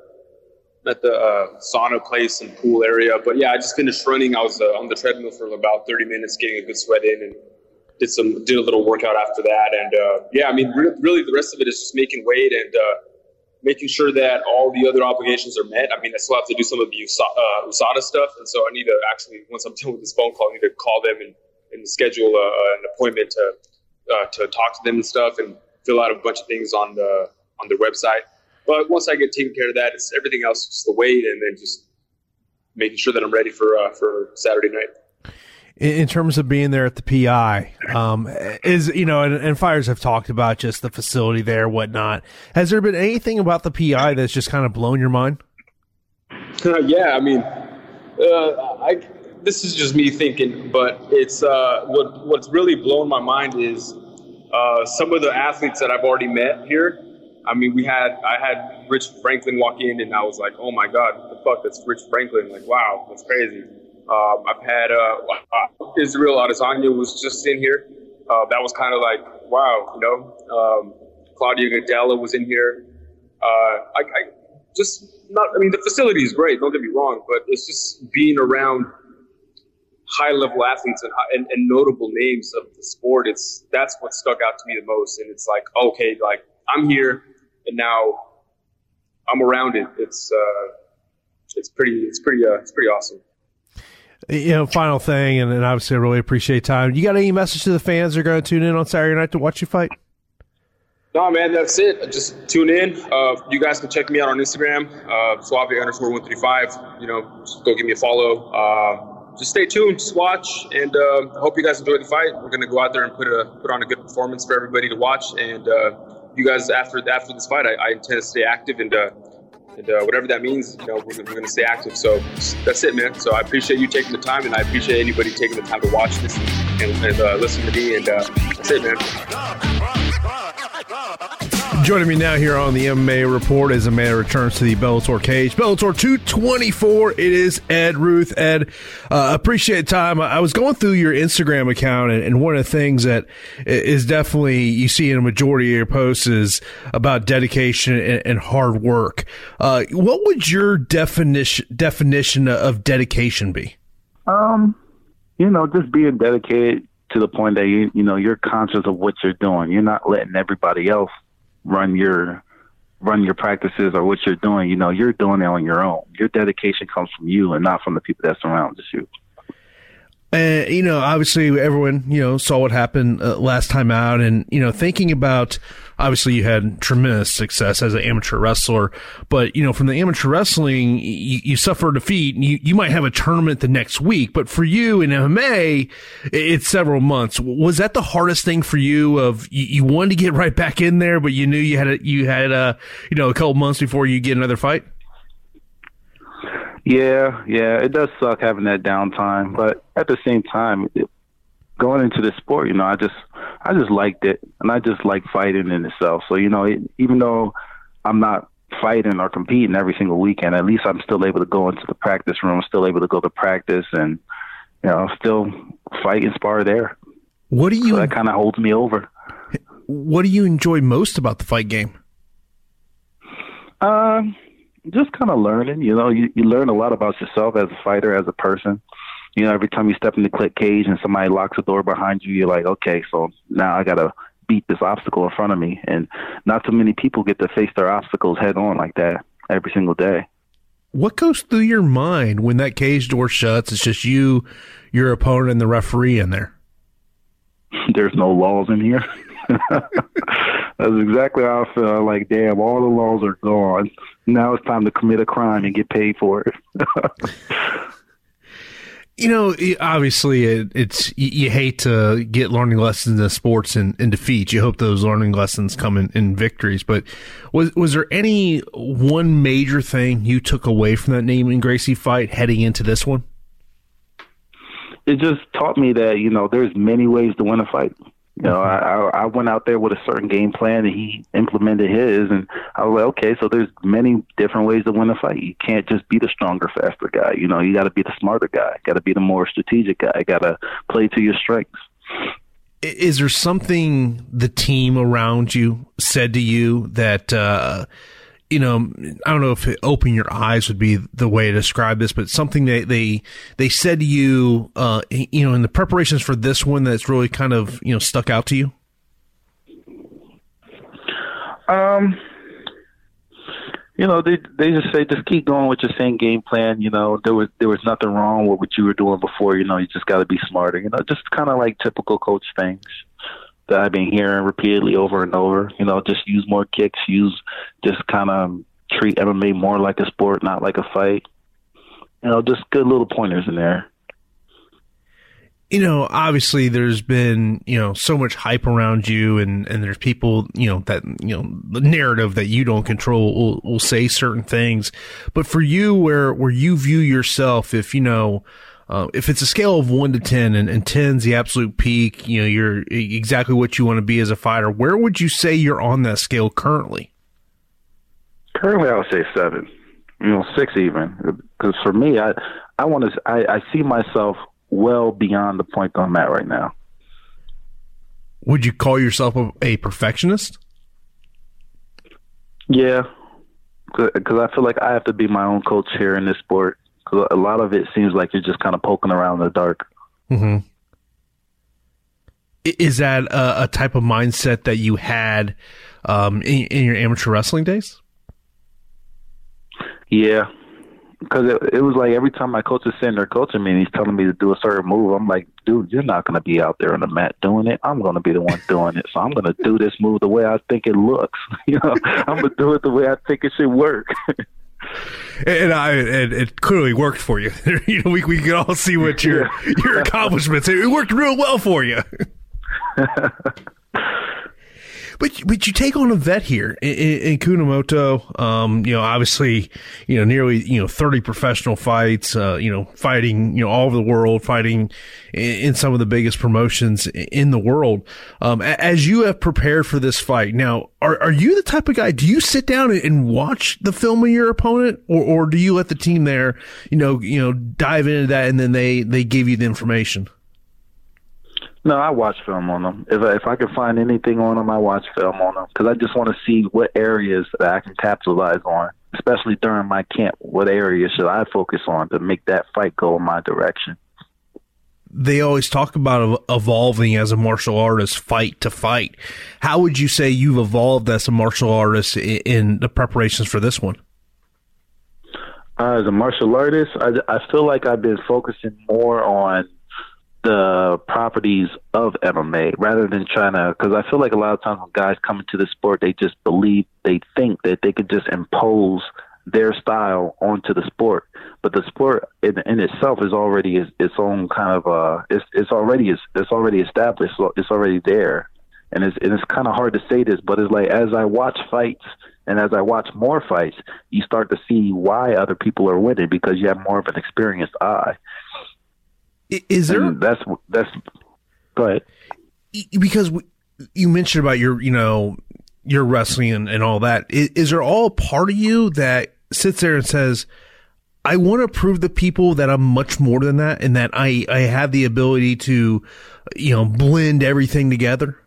uh, at the uh, sauna place and pool area. But yeah, I just finished running. I was uh, on the treadmill for about thirty minutes, getting a good sweat in, and did some did a little workout after that. And uh, yeah, I mean, re- really the rest of it is just making weight and uh, making sure that all the other obligations are met. I mean, I still have to do some of the U S A, uh, U S A D A stuff, and so I need to actually, once I'm done with this phone call, I need to call them and, and schedule a, an appointment to uh, to talk to them and stuff, and fill out a bunch of things on the on their website. But once I get taken care of that, it's everything else, just the weight, and then just making sure that I'm ready for uh, for Saturday night. In terms of being there at the P I, um, is, you know, and, and fighters have talked about just the facility there, whatnot. Has there been anything about the P I that's just kind of blown your mind? Uh, yeah, I mean, uh, I this is just me thinking, but it's uh, what what's really blown my mind is uh, some of the athletes that I've already met here. I mean, we had I had Rich Franklin walk in, and I was like, oh my God, what the fuck? That's Rich Franklin. Like, wow, that's crazy. Um, I've had uh, Israel Adesanya was just in here. Uh, that was kind of like, wow, you know. Um, Claudia Gadella was in here. Uh, I, I just not. I mean, the facility is great. Don't get me wrong, but it's just being around high-level athletes and, and, and notable names of the sport. It's that's what stuck out to me the most. And it's like, okay, like I'm here, and now I'm around it. It's uh, it's pretty. It's pretty. Uh, it's pretty awesome. You know, final thing, and, and obviously I really appreciate time. You got any message to the fans that are going to tune in on Saturday night to watch you fight? No, man, that's it. Just tune in. Uh, you guys can check me out on Instagram, uh, Suave underscore one thirty-five. You know, just go give me a follow. Uh, just stay tuned, just watch, and uh, I hope you guys enjoy the fight. We're going to go out there and put a put on a good performance for everybody to watch. And uh, you guys, after after this fight, I, I intend to stay active and. Uh, And uh, whatever that means, you know, we're, we're going to stay active. So that's it, man. So I appreciate you taking the time, and I appreciate anybody taking the time to watch this and, and uh, listen to me. And uh, that's it, man. Joining me now here on the M M A Report as Amanda returns to the Bellator cage. Bellator two twenty-four, it is Ed Ruth. Ed, uh, appreciate time. I was going through your Instagram account, and, and one of the things that is definitely you see in a majority of your posts is about dedication and, and hard work. Uh, what would your definition definition of dedication be? Um, you know, just being dedicated to the point that you you know you're conscious of what you're doing. You're not letting everybody else run your run your practices or what you're doing. You know, you're doing it on your own. Your dedication comes from you and not from the people that surround you. And, you know, obviously everyone, you know, saw what happened uh, last time out. And, you know, thinking about, obviously you had tremendous success as an amateur wrestler. But, you know, from the amateur wrestling, you, you suffer defeat. You, you might have a tournament the next week. But for you in M M A, it's several months. Was that the hardest thing for you of you, you wanted to get right back in there, but you knew you had, a, you had a, you know, a couple months before you get another fight? Yeah, yeah, it does suck having that downtime, but at the same time, it, going into the sport, you know, I just, I just liked it, and I just like fighting in itself. So, you know, it, even though I'm not fighting or competing every single weekend, at least I'm still able to go into the practice room, still able to go to practice, and you know, still fight and spar there. What do you? So that kind of holds me over. What do you enjoy most about the fight game? Um. Just kind of learning, you know, you, you learn a lot about yourself as a fighter, as a person. You know, every time you step in the click cage and somebody locks the door behind you, you're like, okay, so now I got to beat this obstacle in front of me. And not too many people get to face their obstacles head on like that every single day. What goes through your mind when that cage door shuts? It's just you, your opponent, and the referee in there. There's no laws in here. That's exactly how I feel. Like, damn, all the laws are gone. Now it's time to commit a crime and get paid for it. You know, obviously, it, it's you, you hate to get learning lessons in sports and, and defeat. You hope those learning lessons come in, in victories. But was was there any one major thing you took away from that Neiman Gracie fight heading into this one? It just taught me that, you know, there's many ways to win a fight. You know, I, I went out there with a certain game plan, and he implemented his, and I was like, okay, so there's many different ways to win a fight. You can't just be the stronger, faster guy. You know, you got to be the smarter guy. Got to be the more strategic guy. Got to play to your strengths. Is there something the team around you said to you that, uh, you know, I don't know if open your eyes would be the way to describe this, but something that they they said to you, uh, you know, in the preparations for this one that's really kind of, you know, stuck out to you? Um, you know, they they just say just keep going with your same game plan. You know, there was there was nothing wrong with what you were doing before. You know, you just got to be smarter. You know, just kind of like typical coach things that I've been hearing repeatedly over and over. You know, just use more kicks, use just kind of treat M M A more like a sport, not like a fight. You know, just good little pointers in there. You know, obviously there's been, you know, so much hype around you, and, and there's people, you know, that, you know, the narrative that you don't control will, will say certain things. But for you, where, where you view yourself, if, you know, Uh, if it's a scale of one to ten, and, and ten's the absolute peak, you know, you're exactly what you want to be as a fighter, where would you say you're on that scale currently? Currently, I would say seven, you know, six even. Because for me, I, I want to, I, I see myself well beyond the point that I'm at right now. Would you call yourself a, a perfectionist? Yeah, because I feel like I have to be my own coach here in this sport. Cause a lot of it seems like you're just kind of poking around in the dark. Mm-hmm. Is that a, a type of mindset that you had um, in, in your amateur wrestling days? Yeah, because it, it was like every time my coach is sitting there coaching me and he's telling me to do a certain move, I'm like, dude, you're not going to be out there on the mat doing it. I'm going to be the one doing it. So I'm going to do this move the way I think it looks. You know, I'm going to do it the way I think it should work. And I, and it clearly worked for you. You know, we we can all see what your your accomplishments. It worked real well for you. But but you take on a vet here in, in Kunamoto. Um, you know, obviously, you know, nearly you know thirty professional fights. Uh, you know, fighting you know all over the world, fighting in, in some of the biggest promotions in the world. Um, as you have prepared for this fight, now, are are you the type of guy? Do you sit down and watch the film of your opponent, or or do you let the team there, you know, you know, dive into that and then they they give you the information? No, I watch film on them. If I, if I can find anything on them, I watch film on them because I just want to see what areas that I can capitalize on, especially during my camp. What areas should I focus on to make that fight go in my direction? They always talk about evolving as a martial artist, fight to fight. How would you say you've evolved as a martial artist in the preparations for this one? Uh, as a martial artist, I, I feel like I've been focusing more on the properties of M M A rather than trying to, because I feel like a lot of times when guys come into the sport, they just believe, they think that they could just impose their style onto the sport. But the sport in, in itself is already its, its own kind of, uh, it's, it's already, it's, it's already established. It's already there. And it's, and it's kind of hard to say this, but it's like, as I watch fights and as I watch more fights, you start to see why other people are winning, because you have more of an experienced eye. Is there? And that's that's. Go ahead. Because you mentioned about your, you know, your wrestling and, and all that. Is, is there all a part of you that sits there and says, "I want to prove to people that I'm much more than that, and that I I have the ability to, you know, blend everything together"?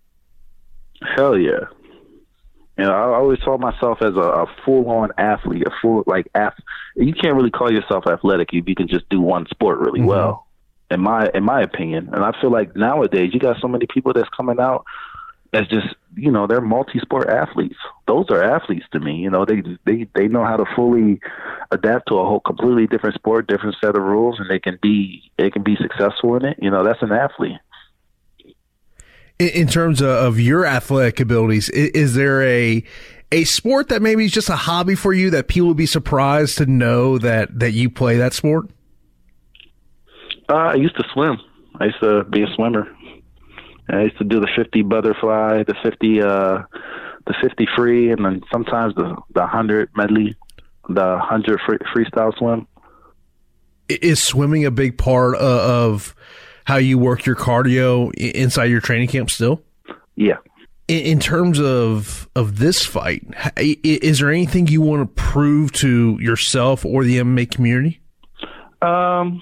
Hell yeah. You know, I always saw myself as a, a full-on athlete, a full like ath- You can't really call yourself athletic if you can just do one sport really mm-hmm. well. In my in my opinion. And I feel like nowadays you got so many people that's coming out as just, you know, they're multi-sport athletes. Those are athletes to me. You know, they they they know how to fully adapt to a whole completely different sport, different set of rules, and they can be they can be successful in it. You know, that's an athlete. In, in terms of, of your athletic abilities, is, is there a a sport that maybe is just a hobby for you that people would be surprised to know that that you play that sport? Uh, I used to swim. I used to be a swimmer. I used to do the fifty butterfly, the fifty, uh, the fifty free, and then sometimes the the hundred medley, the hundred free, freestyle swim. Is swimming a big part of how you work your cardio inside your training camp still? Yeah. In terms of of this fight, is there anything you want to prove to yourself or the M M A community? Um.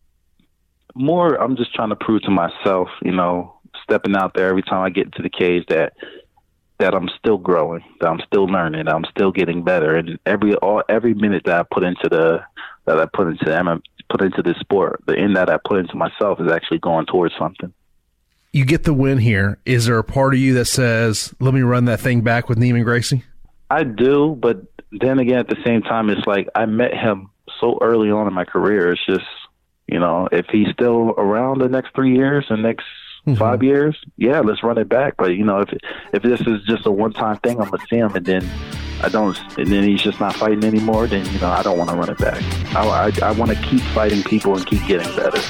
More, I'm just trying to prove to myself, you know, stepping out there every time I get into the cage that that I'm still growing, that I'm still learning, that I'm still getting better, and every all every minute that I put into the that I put into M M A, put into this sport, the end that I put into myself is actually going towards something. You get the win here. Is there a part of you that says, "Let me run that thing back with Neiman Gracie"? I do, but then again, at the same time, it's like I met him so early on in my career. It's just, you know, if he's still around the next three years and next mm-hmm. five years, yeah, let's run it back. But, you know, if if this is just a one-time thing, I'm going to see him, and then I don't, and then he's just not fighting anymore, then, you know, I don't want to run it back. I, I, I want to keep fighting people and keep getting better.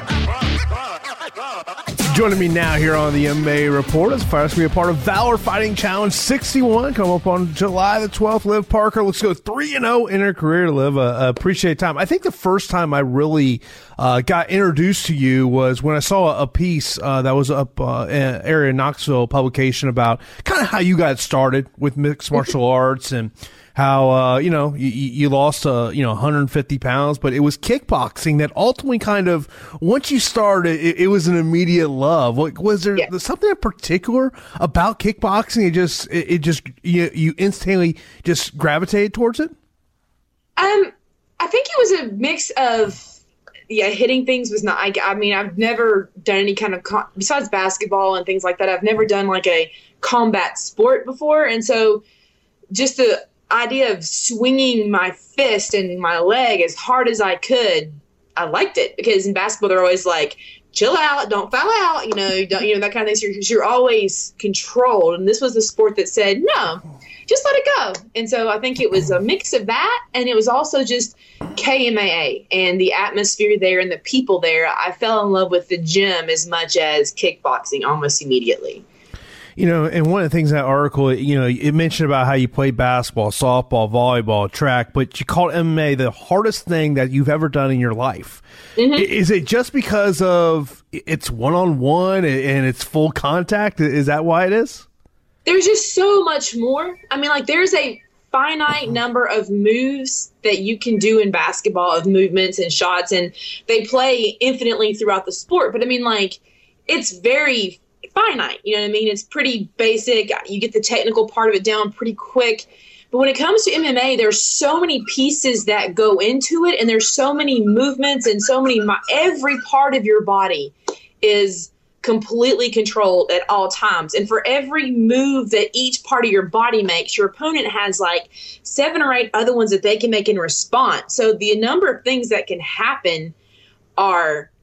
Joining me now here on the M M A Report is going to be a part of Valor Fighting Challenge sixty-one. Come up on July the twelfth. Liv Parker, let's go three and oh in her career. Liv, uh, appreciate time. I think the first time I really uh, got introduced to you was when I saw a piece uh, that was up uh, in Area Knoxville publication about kind of how you got started with mixed martial arts and how, uh, you know, you, you lost, uh, you know, one hundred fifty pounds, but it was kickboxing that ultimately kind of, once you started, it, it was an immediate love. Like, was there yeah. something in particular about kickboxing? It just, it, it just, you, you instantly just gravitated towards it? Um, I think it was a mix of, yeah, hitting things was not, I, I mean, I've never done any kind of, besides basketball and things like that, I've never done like a combat sport before. And so just the idea of swinging my fist and my leg as hard as I could, I liked it, because in basketball they're always like, chill out, don't foul out, you know, don't, you know, that kind of thing. So you're, you're always controlled. And this was the sport that said, no, just let it go. And so I think it was a mix of that, and it was also just K M A A and the atmosphere there and the people there. I fell in love with the gym as much as kickboxing almost immediately. You know, and one of the things in that article, you know, it mentioned about how you play basketball, softball, volleyball, track, but you called M M A the hardest thing that you've ever done in your life. Mm-hmm. Is it just because of it's one-on-one and it's full contact? Is that why it is? There's just so much more. I mean, like, there's a finite number of moves that you can do in basketball, of movements and shots, and they play infinitely throughout the sport. But I mean, like, it's very finite, you know what I mean? It's pretty basic. You get the technical part of it down pretty quick. But when it comes to M M A, there's so many pieces that go into it, and there's so many movements and so many, every part of your body is completely controlled at all times. And for every move that each part of your body makes, your opponent has like seven or eight other ones that they can make in response. So the number of things that can happen are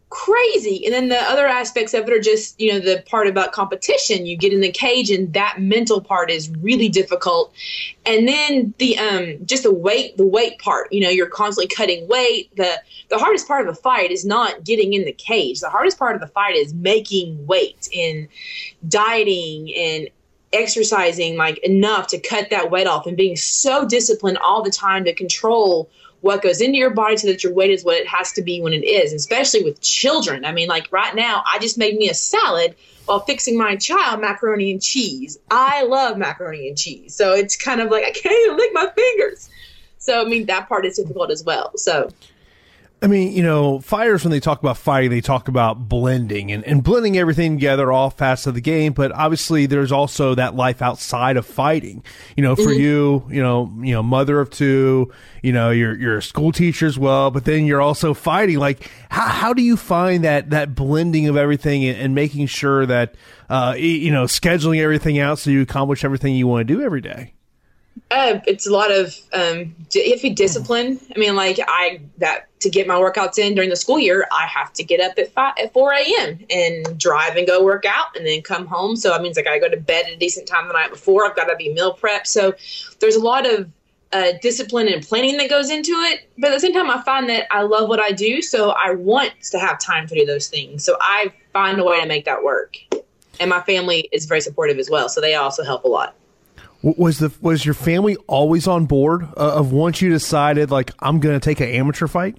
crazy. And then the other aspects of it are just, you know, the part about competition. You get in the cage and that mental part is really difficult. And then the um just the weight, the weight part, you know, you're constantly cutting weight. The the hardest part of a fight is not getting in the cage. The hardest part of the fight is making weight and dieting and exercising like enough to cut that weight off and being so disciplined all the time to control what goes into your body so that your weight is what it has to be when it is, especially with children. I mean, like right now, I just made me a salad while fixing my child macaroni and cheese. I love macaroni and cheese. So it's kind of like, I can't even lick my fingers. So, I mean, that part is difficult as well. So, I mean, you know, fighters, when they talk about fighting, they talk about blending and, and blending everything together, all facets of the game. But obviously, there's also that life outside of fighting. You know, for mm-hmm. you, you know, you know, mother of two, you know, you're you're a school teacher as well. But then you're also fighting. Like, how how do you find that that blending of everything and, and making sure that uh you know scheduling everything out so you accomplish everything you want to do every day? Uh, it's a lot of um, you have to be disciplined. I mean, like I that to get my workouts in during the school year, I have to get up at five at four a.m. and drive and go work out, and then come home. So that means I got to go to bed at a decent time the night before. I've got to be meal prep. So there's a lot of uh, discipline and planning that goes into it. But at the same time, I find that I love what I do, so I want to have time to do those things. So I find a way to make that work, and my family is very supportive as well. So they also help a lot. Was the was your family always on board uh, of once you decided, like, I'm going to take an amateur fight?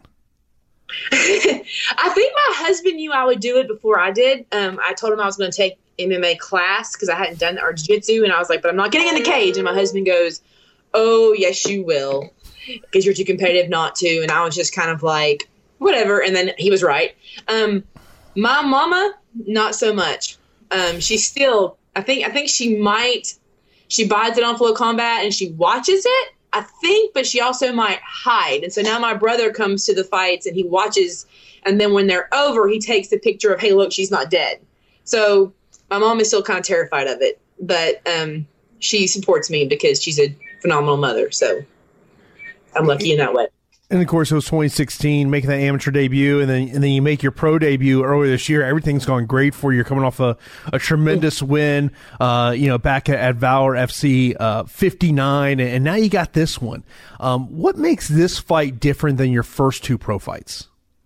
I think my husband knew I would do it before I did. Um, I told him I was going to take M M A class because I hadn't done or jiu-jitsu, and I was like, but I'm not getting in the cage. And my husband goes, oh, yes, you will, because you're too competitive not to. And I was just kind of like, whatever. And then he was right. Um, my mama, not so much. Um, she's still, I think, I think she might. She buys it on Flow Combat and she watches it, I think, but she also might hide. And so now my brother comes to the fights and he watches, and then when they're over, he takes the picture of, hey, look, she's not dead. So my mom is still kind of terrified of it, but um, she supports me because she's a phenomenal mother. So I'm lucky in that way. And of course, it was twenty sixteen, making that amateur debut, and then and then you make your pro debut earlier this year. Everything's gone great for you. You're coming off a, a tremendous win, uh, you know, back at, at Valor F C uh, fifty-nine, and now you got this one. Um, what makes this fight different than your first two pro fights?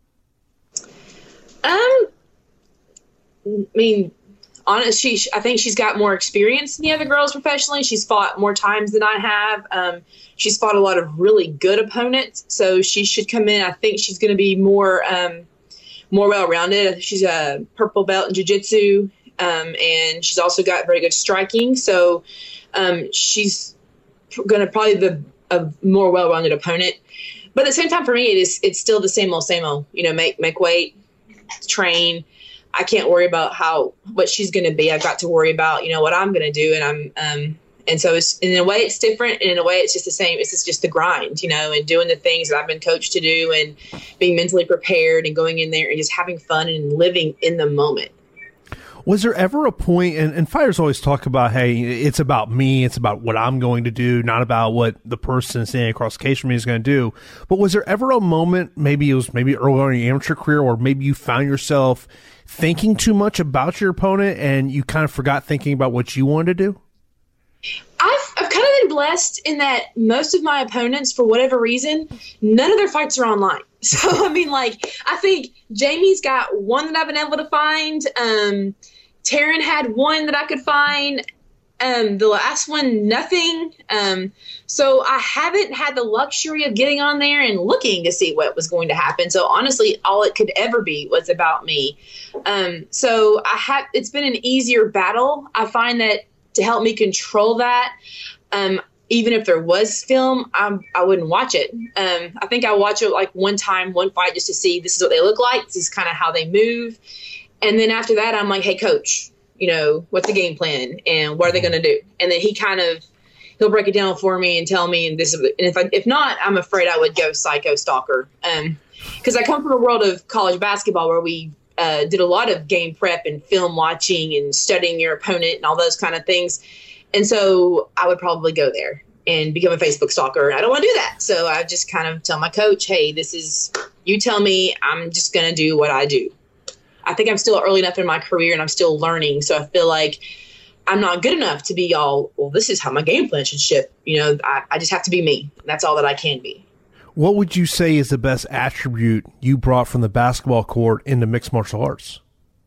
Um, I mean, honestly, she, I think she's got more experience than the other girls professionally. She's fought more times than I have. Um, she's fought a lot of really good opponents, so she should come in. I think she's going to be more um, more well-rounded. She's a purple belt in jiu-jitsu, um, and she's also got very good striking. So um, she's going to probably be a more well-rounded opponent. But at the same time, for me, it is it's still the same old, same old. You know, make make weight, train. I can't worry about how what she's going to be. I've got to worry about, you know, what I'm going to do. And I'm, um, and so it's, in a way it's different. And in a way it's just the same. It's just, just the grind, you know, and doing the things that I've been coached to do and being mentally prepared and going in there and just having fun and living in the moment. Was there ever a point, and, and fighters always talk about, hey, it's about me, it's about what I'm going to do, not about what the person standing across the cage from me is going to do. But was there ever a moment, maybe it was maybe early on in your amateur career, or maybe you found yourself thinking too much about your opponent and you kind of forgot thinking about what you wanted to do? I've, I've kind of been blessed in that most of my opponents, for whatever reason, none of their fights are online. So, I mean, like, I think Jamie's got one that I've been able to find. Um, Taryn had one that I could find. Um, the last one, nothing. Um, so I haven't had the luxury of getting on there and looking to see what was going to happen. So honestly, all it could ever be was about me. Um, so I have, it's been an easier battle. I find that to help me control that, um, even if there was film, I'm, I wouldn't watch it. Um, I think I watch it like one time, one fight, just to see this is what they look like. This is kind of how they move. And then after that, I'm like, hey, coach, you know, what's the game plan and what are they going to do? And then he kind of, he'll break it down for me and tell me, and this is, and if I, if not, I'm afraid I would go psycho stalker. Um, cause I come from a world of college basketball where we, uh, did a lot of game prep and film watching and studying your opponent and all those kind of things. And so I would probably go there and become a Facebook stalker. And I don't want to do that. So I just kind of tell my coach, hey, this is, you tell me, I'm just going to do what I do. I think I'm still early enough in my career and I'm still learning. So I feel like I'm not good enough to be all, well, this is how my game plan should shift. You know, I, I just have to be me. That's all that I can be. What would you say is the best attribute you brought from the basketball court into mixed martial arts?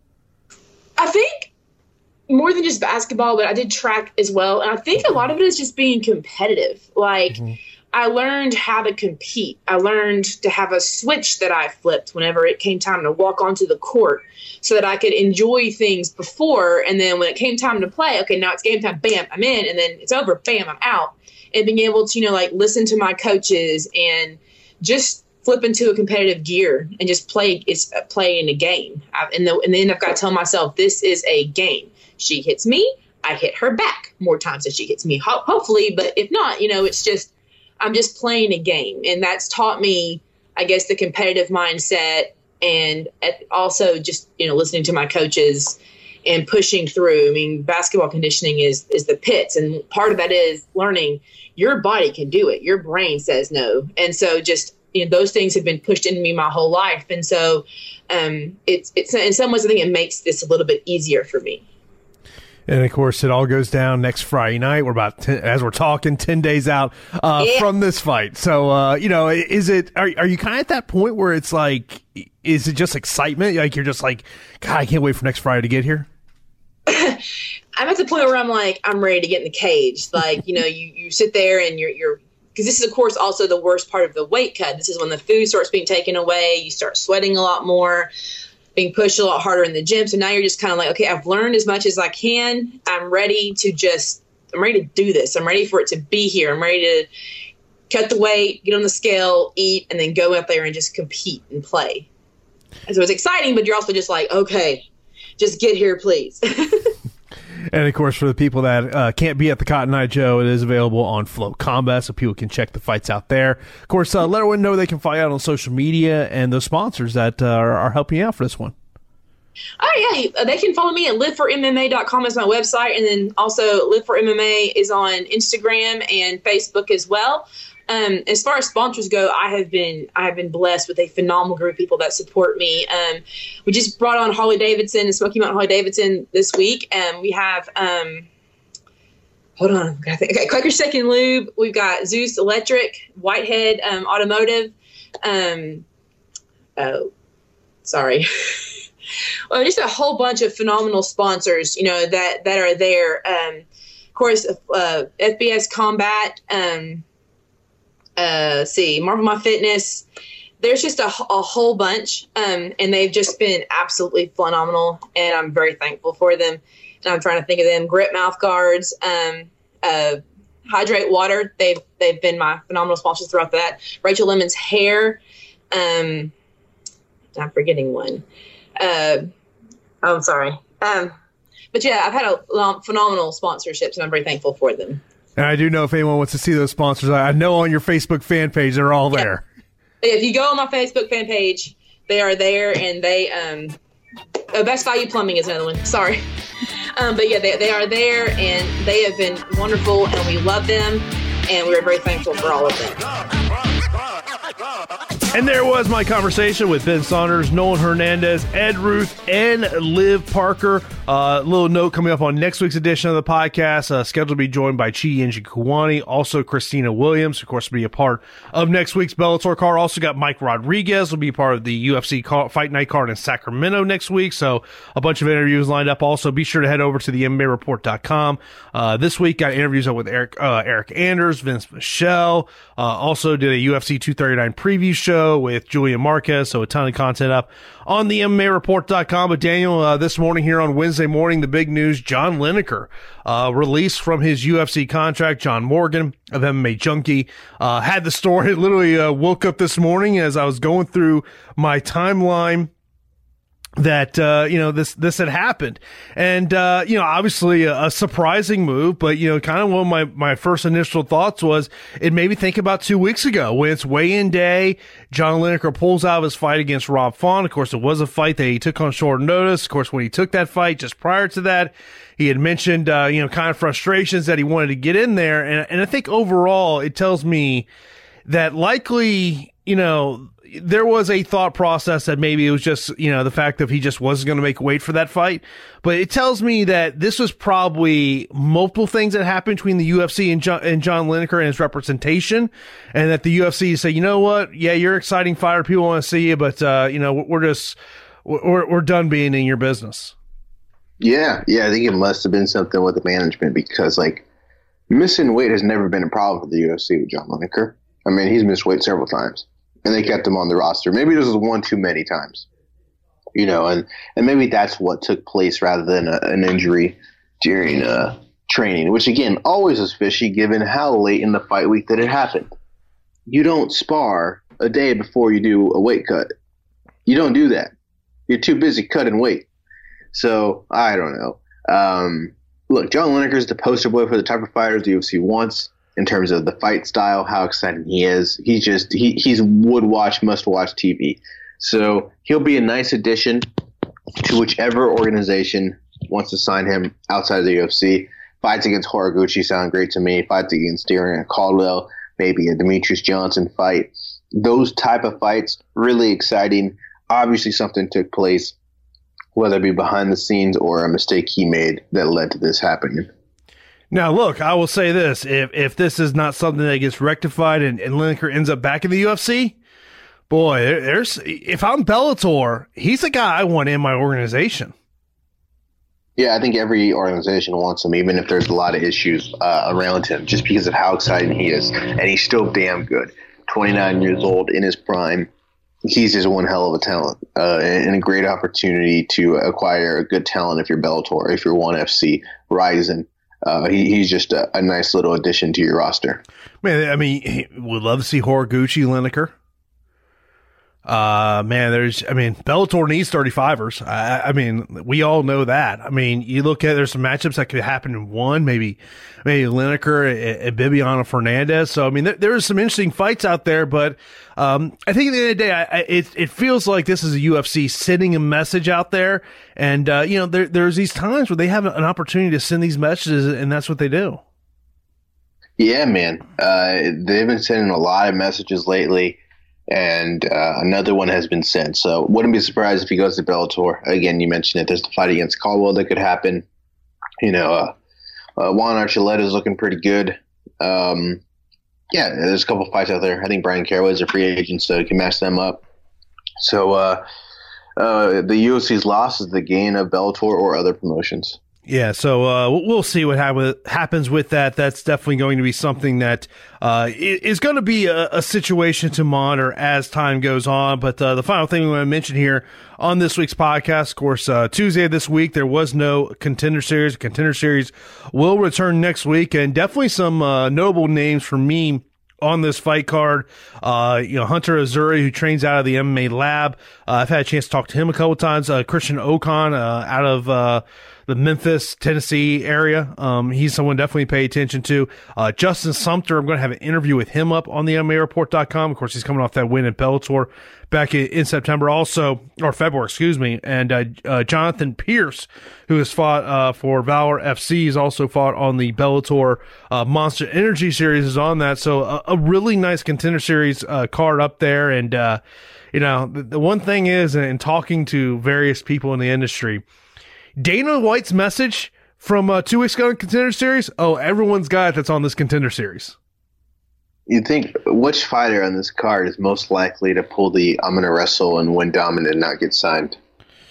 I think more than just basketball, but I did track as well. And I think a lot of it is just being competitive. Like, mm-hmm. I learned how to compete. I learned to have a switch that I flipped whenever it came time to walk onto the court so that I could enjoy things before. And then when it came time to play, okay, now it's game time, bam, I'm in. And then it's over, bam, I'm out. And being able to, you know, like listen to my coaches and just flip into a competitive gear and just play it's play in a game. I, and, the, and then I've got to tell myself, this is a game. She hits me, I hit her back more times than she hits me, ho- hopefully. But if not, you know, it's just, I'm just playing a game. And that's taught me, I guess, the competitive mindset and also just, you know, listening to my coaches and pushing through. I mean, basketball conditioning is is the pits. And part of that is learning your body can do it. Your brain says no. And so just, you know, those things have been pushed into me my whole life. And so um, it's, it's in some ways, I think it makes this a little bit easier for me. And, of course, it all goes down next Friday night. We're about, ten, as we're talking, ten days out uh, yeah. from this fight. So, uh, you know, is it, are, are you kind of at that point where it's like, is it just excitement? Like, you're just like, God, I can't wait for next Friday to get here? I'm at the point where I'm like, I'm ready to get in the cage. Like, you know, you, you sit there and you're, you're, because this is, of course, also the worst part of the weight cut. This is when the food starts being taken away. You start sweating a lot more, being pushed a lot harder in the gym. So now you're just kind of like, okay, I've learned as much as I can. I'm ready to just, I'm ready to do this. I'm ready for it to be here. I'm ready to cut the weight, get on the scale, eat, and then go out there and just compete and play. And so it's exciting, but you're also just like, okay, just get here, please. And, of course, for the people that uh, can't be at the Cotton Eye Joe, it is available on Flow Combat, so people can check the fights out there. Of course, uh, let everyone know they can find out on social media and the sponsors that uh, are, are helping you out for this one. Oh, yeah. They can follow me at live for M M A dot com is my website, and then also Live for M M A is on Instagram and Facebook as well. Um, as far as sponsors go, I have been I have been blessed with a phenomenal group of people that support me. Um, we just brought on Harley Davidson and Smoky Mountain Harley Davidson this week, and we have um, hold on, I think okay, Quaker Second Lube. We've got Zeus Electric, Whitehead um, Automotive. Um, oh, sorry. Well, just a whole bunch of phenomenal sponsors, you know, that that are there. Um, of course, uh, F B S Combat. Um, Uh, let's see, Marvel My Fitness. There's just a, a whole bunch, um, and they've just been absolutely phenomenal, and I'm very thankful for them. And I'm trying to think of them. Grit Mouth Guards, um, uh, Hydrate Water. They've they've been my phenomenal sponsors throughout that. Rachel Lemon's Hair. Um, I'm forgetting one. Uh, oh, I'm sorry. Um, but yeah, I've had a um, phenomenal sponsorships, and I'm very thankful for them. And I do know if anyone wants to see those sponsors, I know on your Facebook fan page, they're all there. Yeah. If you go on my Facebook fan page, they are there, and they, um, oh, Best Value Plumbing is another one. Sorry. Um, but yeah, they, they are there, and they have been wonderful, and we love them, and we're very thankful for all of them. And there was my conversation with Ben Saunders, Nolan Hernandez, Ed Ruth, and Liv Parker. A uh, little note coming up on next week's edition of the podcast, uh, scheduled to be joined by Chi Njokuani, also Christina Williams, of course, will be a part of next week's Bellator card. Also got Mike Rodriguez, will be part of the U F C call, Fight Night card in Sacramento next week. So a bunch of interviews lined up. Also, be sure to head over to the M M A report dot com. Uh, this week, got interviews up with Eric, uh, Eric Anders, Vince Michelle. Uh, also did a U F C two thirty-nine preview show with Julian Marquez. So a ton of content up on the M M A report dot com. But Daniel, uh, this morning here on Wednesday morning, the big news, John Lineker, uh, released from his U F C contract. John Morgan of M M A Junkie, uh, had the story. Literally, uh, woke up this morning as I was going through my timeline that, uh, you know, this, this had happened. And, uh, you know, obviously a, a surprising move, but, you know, kind of one of my, my first initial thoughts was it made me think about two weeks ago when it's weigh-in day. John Lineker pulls out of his fight against Rob Font. Of course, it was a fight that he took on short notice. Of course, when he took that fight just prior to that, he had mentioned, uh, you know, kind of frustrations that he wanted to get in there. And, and I think overall it tells me that likely, you know, there was a thought process that maybe it was just, you know, the fact that he just wasn't going to make weight for that fight. But it tells me that this was probably multiple things that happened between the U F C and John, and John Lineker and his representation, and that the U F C said, you know what, yeah, you're an exciting fighter, people want to see you, but uh, you know, we're just we're we're done being in your business. Yeah, yeah, I think it must have been something with the management, because like missing weight has never been a problem for the U F C with John Lineker. I mean, he's missed weight several times, and they kept him on the roster. Maybe this was one too many times, you know, and, and maybe that's what took place rather than a, an injury during uh, training, which, again, always is fishy given how late in the fight week that it happened. You don't spar a day before you do a weight cut. You don't do that. You're too busy cutting weight. So, I don't know. Um, look, John Lineker is the poster boy for the type of fighters the U F C wants in terms of the fight style, how exciting he is. He's just he, – he's would-watch, must-watch T V. So he'll be a nice addition to whichever organization wants to sign him outside of the U F C. Fights against Horiguchi sound great to me. Fights against Darren Caldwell, maybe a Demetrius Johnson fight. Those type of fights, really exciting. Obviously something took place, whether it be behind the scenes or a mistake he made that led to this happening. Now, look, I will say this. If if this is not something that gets rectified and, and Lineker ends up back in the U F C, boy, there, there's if I'm Bellator, he's the guy I want in my organization. Yeah, I think every organization wants him, even if there's a lot of issues uh, around him, just because of how exciting he is. And he's still damn good. twenty-nine years old, in his prime. He's just one hell of a talent uh, and a great opportunity to acquire a good talent if you're Bellator, if you're ONE F C, Ryzen. Uh, he, he's just a, a nice little addition to your roster. Man, I mean, we'd love to see Horiguchi, Lineker. Uh, man, there's, I mean, Bellator needs thirty-fivers. I, I mean, we all know that. I mean, you look at, there's some matchups that could happen in one, maybe, maybe Lineker and, and Bibiano Fernandez. So, I mean, there, there's some interesting fights out there, but, um, I think at the end of the day, I, I, it, it feels like this is a U F C sending a message out there. And, uh, you know, there, there's these times where they have an opportunity to send these messages, and that's what they do. Yeah, man. Uh, they've been sending a lot of messages lately. And uh, another one has been sent. So wouldn't be surprised if he goes to Bellator. Again, you mentioned it. There's the fight against Caldwell that could happen. You know, uh, uh, Juan Archuleta is looking pretty good. Um, yeah, there's a couple fights out there. I think Brian Caraway is a free agent, so you can match them up. So uh, uh, the U F C's loss is the gain of Bellator or other promotions. Yeah, so uh, we'll see what ha- happens with that. That's definitely going to be something that uh, is going to be a, a situation to monitor as time goes on. But uh, the final thing we want to mention here on this week's podcast, of course, uh, Tuesday of this week, there was no Contender Series. Contender Series will return next week, and definitely some uh, notable names for me on this fight card. Uh, you know, Hunter Azuri, who trains out of the M M A lab. Uh, I've had a chance to talk to him a couple times. Uh, Christian Ocon uh, out of uh, the Memphis, Tennessee area. Um, he's someone definitely to pay attention to. Uh, Justin Sumter, I'm going to have an interview with him up on the M M A report dot com. Of course, he's coming off that win at Bellator back in, in September also, or February, excuse me. And uh, uh, Jonathan Pierce, who has fought uh, for Valor F C, he's also fought on the Bellator uh, Monster Energy Series, is on that. So a, a really nice Contender Series uh, card up there. And, uh, you know, the, the one thing is, in talking to various people in the industry, Dana White's message from uh, two weeks ago in Contender Series, oh, everyone's got it that's on this Contender Series. You think, which fighter on this card is most likely to pull the I'm going to wrestle and win dominant and not get signed?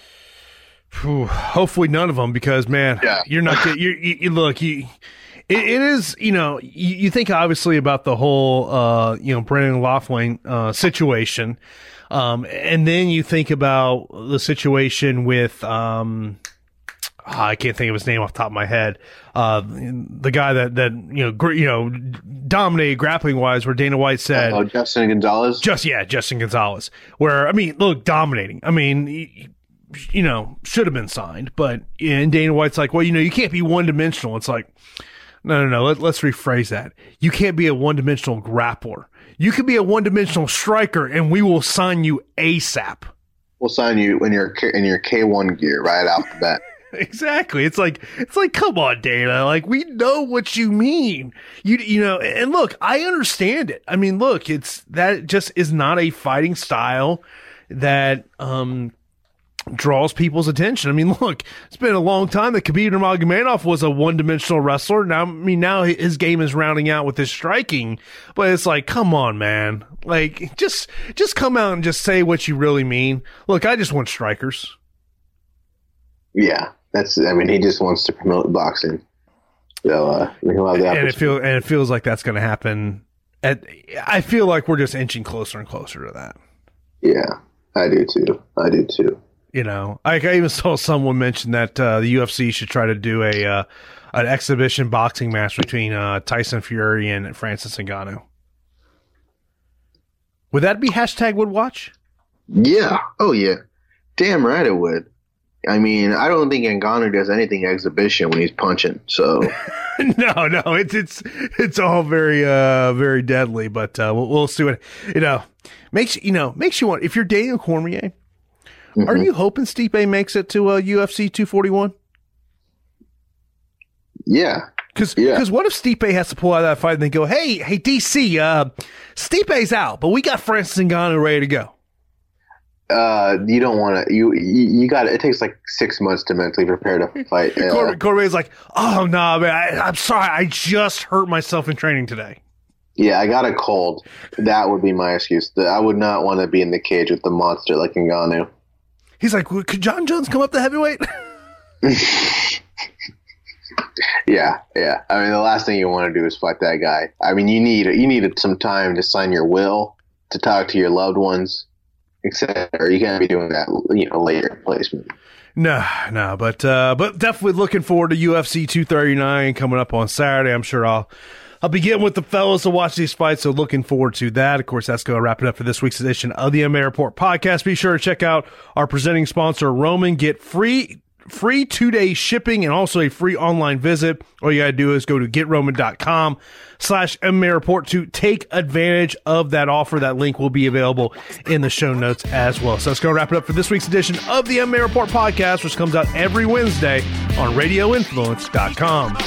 Whew, hopefully none of them, because, man, yeah. you're not get, you, you, you look, you, it, it is, you know, you, you think obviously about the whole, uh, you know, Brendan Loughnane uh, situation. Um, and then you think about the situation with, um, oh, I can't think of his name off the top of my head. Uh, the guy that, that, you know, gr- you know, dominated grappling wise, where Dana White said, oh, Justin Gonzalez. Just, yeah, Justin Gonzalez, where, I mean, look, dominating. I mean, he, you know, should have been signed, but, and Dana White's like, well, you know, you can't be one dimensional. It's like, no, no, no, let, let's rephrase that. You can't be a one dimensional grappler. You could be a one dimensional striker, and we will sign you ASAP. We'll sign you in your, in your K one gear right off the bat. exactly. It's like, it's like, come on, Dana. Like, we know what you mean. You, you know, and look, I understand it. I mean, look, it's, that just is not a fighting style that, um, draws people's attention. I mean, look, it's been a long time that Khabib Nurmagomedov was a one-dimensional wrestler. Now, I mean, now his game is rounding out with his striking, but it's like, come on, man. Like, just, just come out and just say what you really mean. Look, I just want strikers. Yeah, that's, I mean, he just wants to promote boxing. So, uh, he'll have the and it feels, and it feels like that's going to happen. At, I feel like we're just inching closer and closer to that. Yeah, I do too. I do too. You know, I, I even saw someone mention that uh, the U F C should try to do a uh, an exhibition boxing match between uh, Tyson Fury and Francis Ngannou. Would that be hashtag would watch? Yeah. Oh, yeah. Damn right it would. I mean, I don't think Ngannou does anything exhibition when he's punching. So no, no, it's it's it's all very uh, very deadly. But uh, we'll, we'll see what you know makes you know makes you want. If you're Daniel Cormier. Mm-hmm. Are you hoping Stipe makes it to uh, U F C two forty-one? Yeah. Because yeah. what if Stipe has to pull out of that fight and they go, hey, hey, D C, uh, Stipe's out, but we got Francis Ngannou ready to go? Uh, you don't want to. You you, you got it. It takes like six months to mentally prepare to fight. Uh, Cor- Cormier's like, oh, no, nah, man, I, I'm sorry. I just hurt myself in training today. Yeah, I got a cold. That would be my excuse. I would not want to be in the cage with the monster like Ngannou. He's like, well, could John Jones come up to heavyweight? yeah, yeah. I mean, the last thing you want to do is fight that guy. I mean, you need you needed some time to sign your will, to talk to your loved ones, et cetera. You can't be doing that, you know, later placement. No, no, but uh, but definitely looking forward to U F C two thirty-nine coming up on Saturday. I'm sure I'll. I'll be getting with the fellas to watch these fights, so looking forward to that. Of course, that's going to wrap it up for this week's edition of the M M A Report podcast. Be sure to check out our presenting sponsor, Roman. Get free free two-day shipping and also a free online visit. All you got to do is go to getroman.com slash MMA Report to take advantage of that offer. That link will be available in the show notes as well. So that's going to wrap it up for this week's edition of the M M A Report podcast, which comes out every Wednesday on radio influence dot com.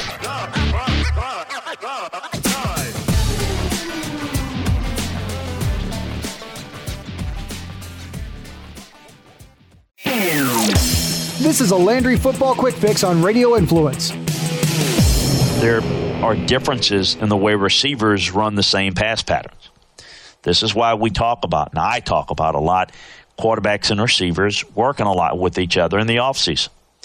This is a Landry Football Quick Fix on Radio Influence. There are differences in the way receivers run the same pass patterns. This is why we talk about, and I talk about a lot, quarterbacks and receivers working a lot with each other in the offseason.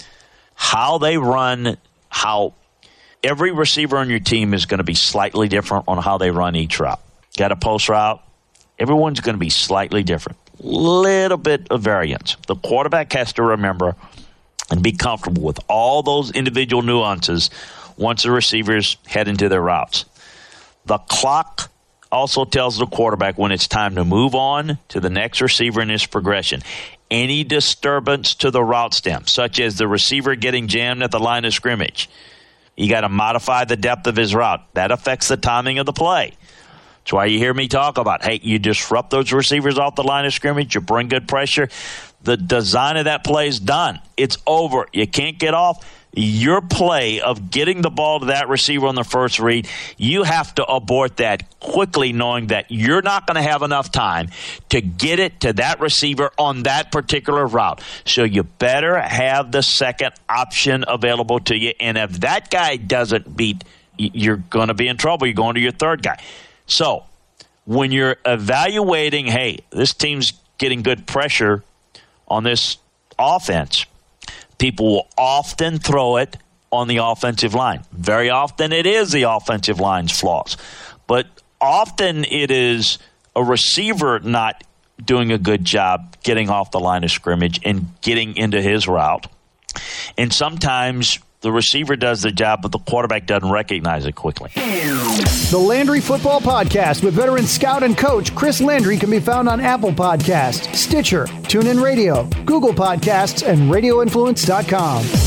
How they run, how every receiver on your team is going to be slightly different on how they run each route. Got a post route? Everyone's going to be slightly different. Little bit of variance. The quarterback has to remember and be comfortable with all those individual nuances once the receivers head into their routes. The clock also tells the quarterback when it's time to move on to the next receiver in his progression. Any disturbance to the route stem, such as the receiver getting jammed at the line of scrimmage, you got to modify the depth of his route. That affects the timing of the play. That's why you hear me talk about, hey, you disrupt those receivers off the line of scrimmage, you bring good pressure. The design of that play is done. It's over. You can't get off. Your play of getting the ball to that receiver on the first read, you have to abort that quickly, knowing that you're not going to have enough time to get it to that receiver on that particular route. So you better have the second option available to you. And if that guy doesn't beat, you're going to be in trouble. You're going to your third guy. So when you're evaluating, hey, this team's getting good pressure on this offense, people will often throw it on the offensive line. Very often it is the offensive line's flaws. But often it is a receiver not doing a good job getting off the line of scrimmage and getting into his route. And sometimes the receiver does the job, but the quarterback doesn't recognize it quickly. The Landry Football Podcast with veteran scout and coach Chris Landry can be found on Apple Podcasts, Stitcher, TuneIn Radio, Google Podcasts, and radio influence dot com.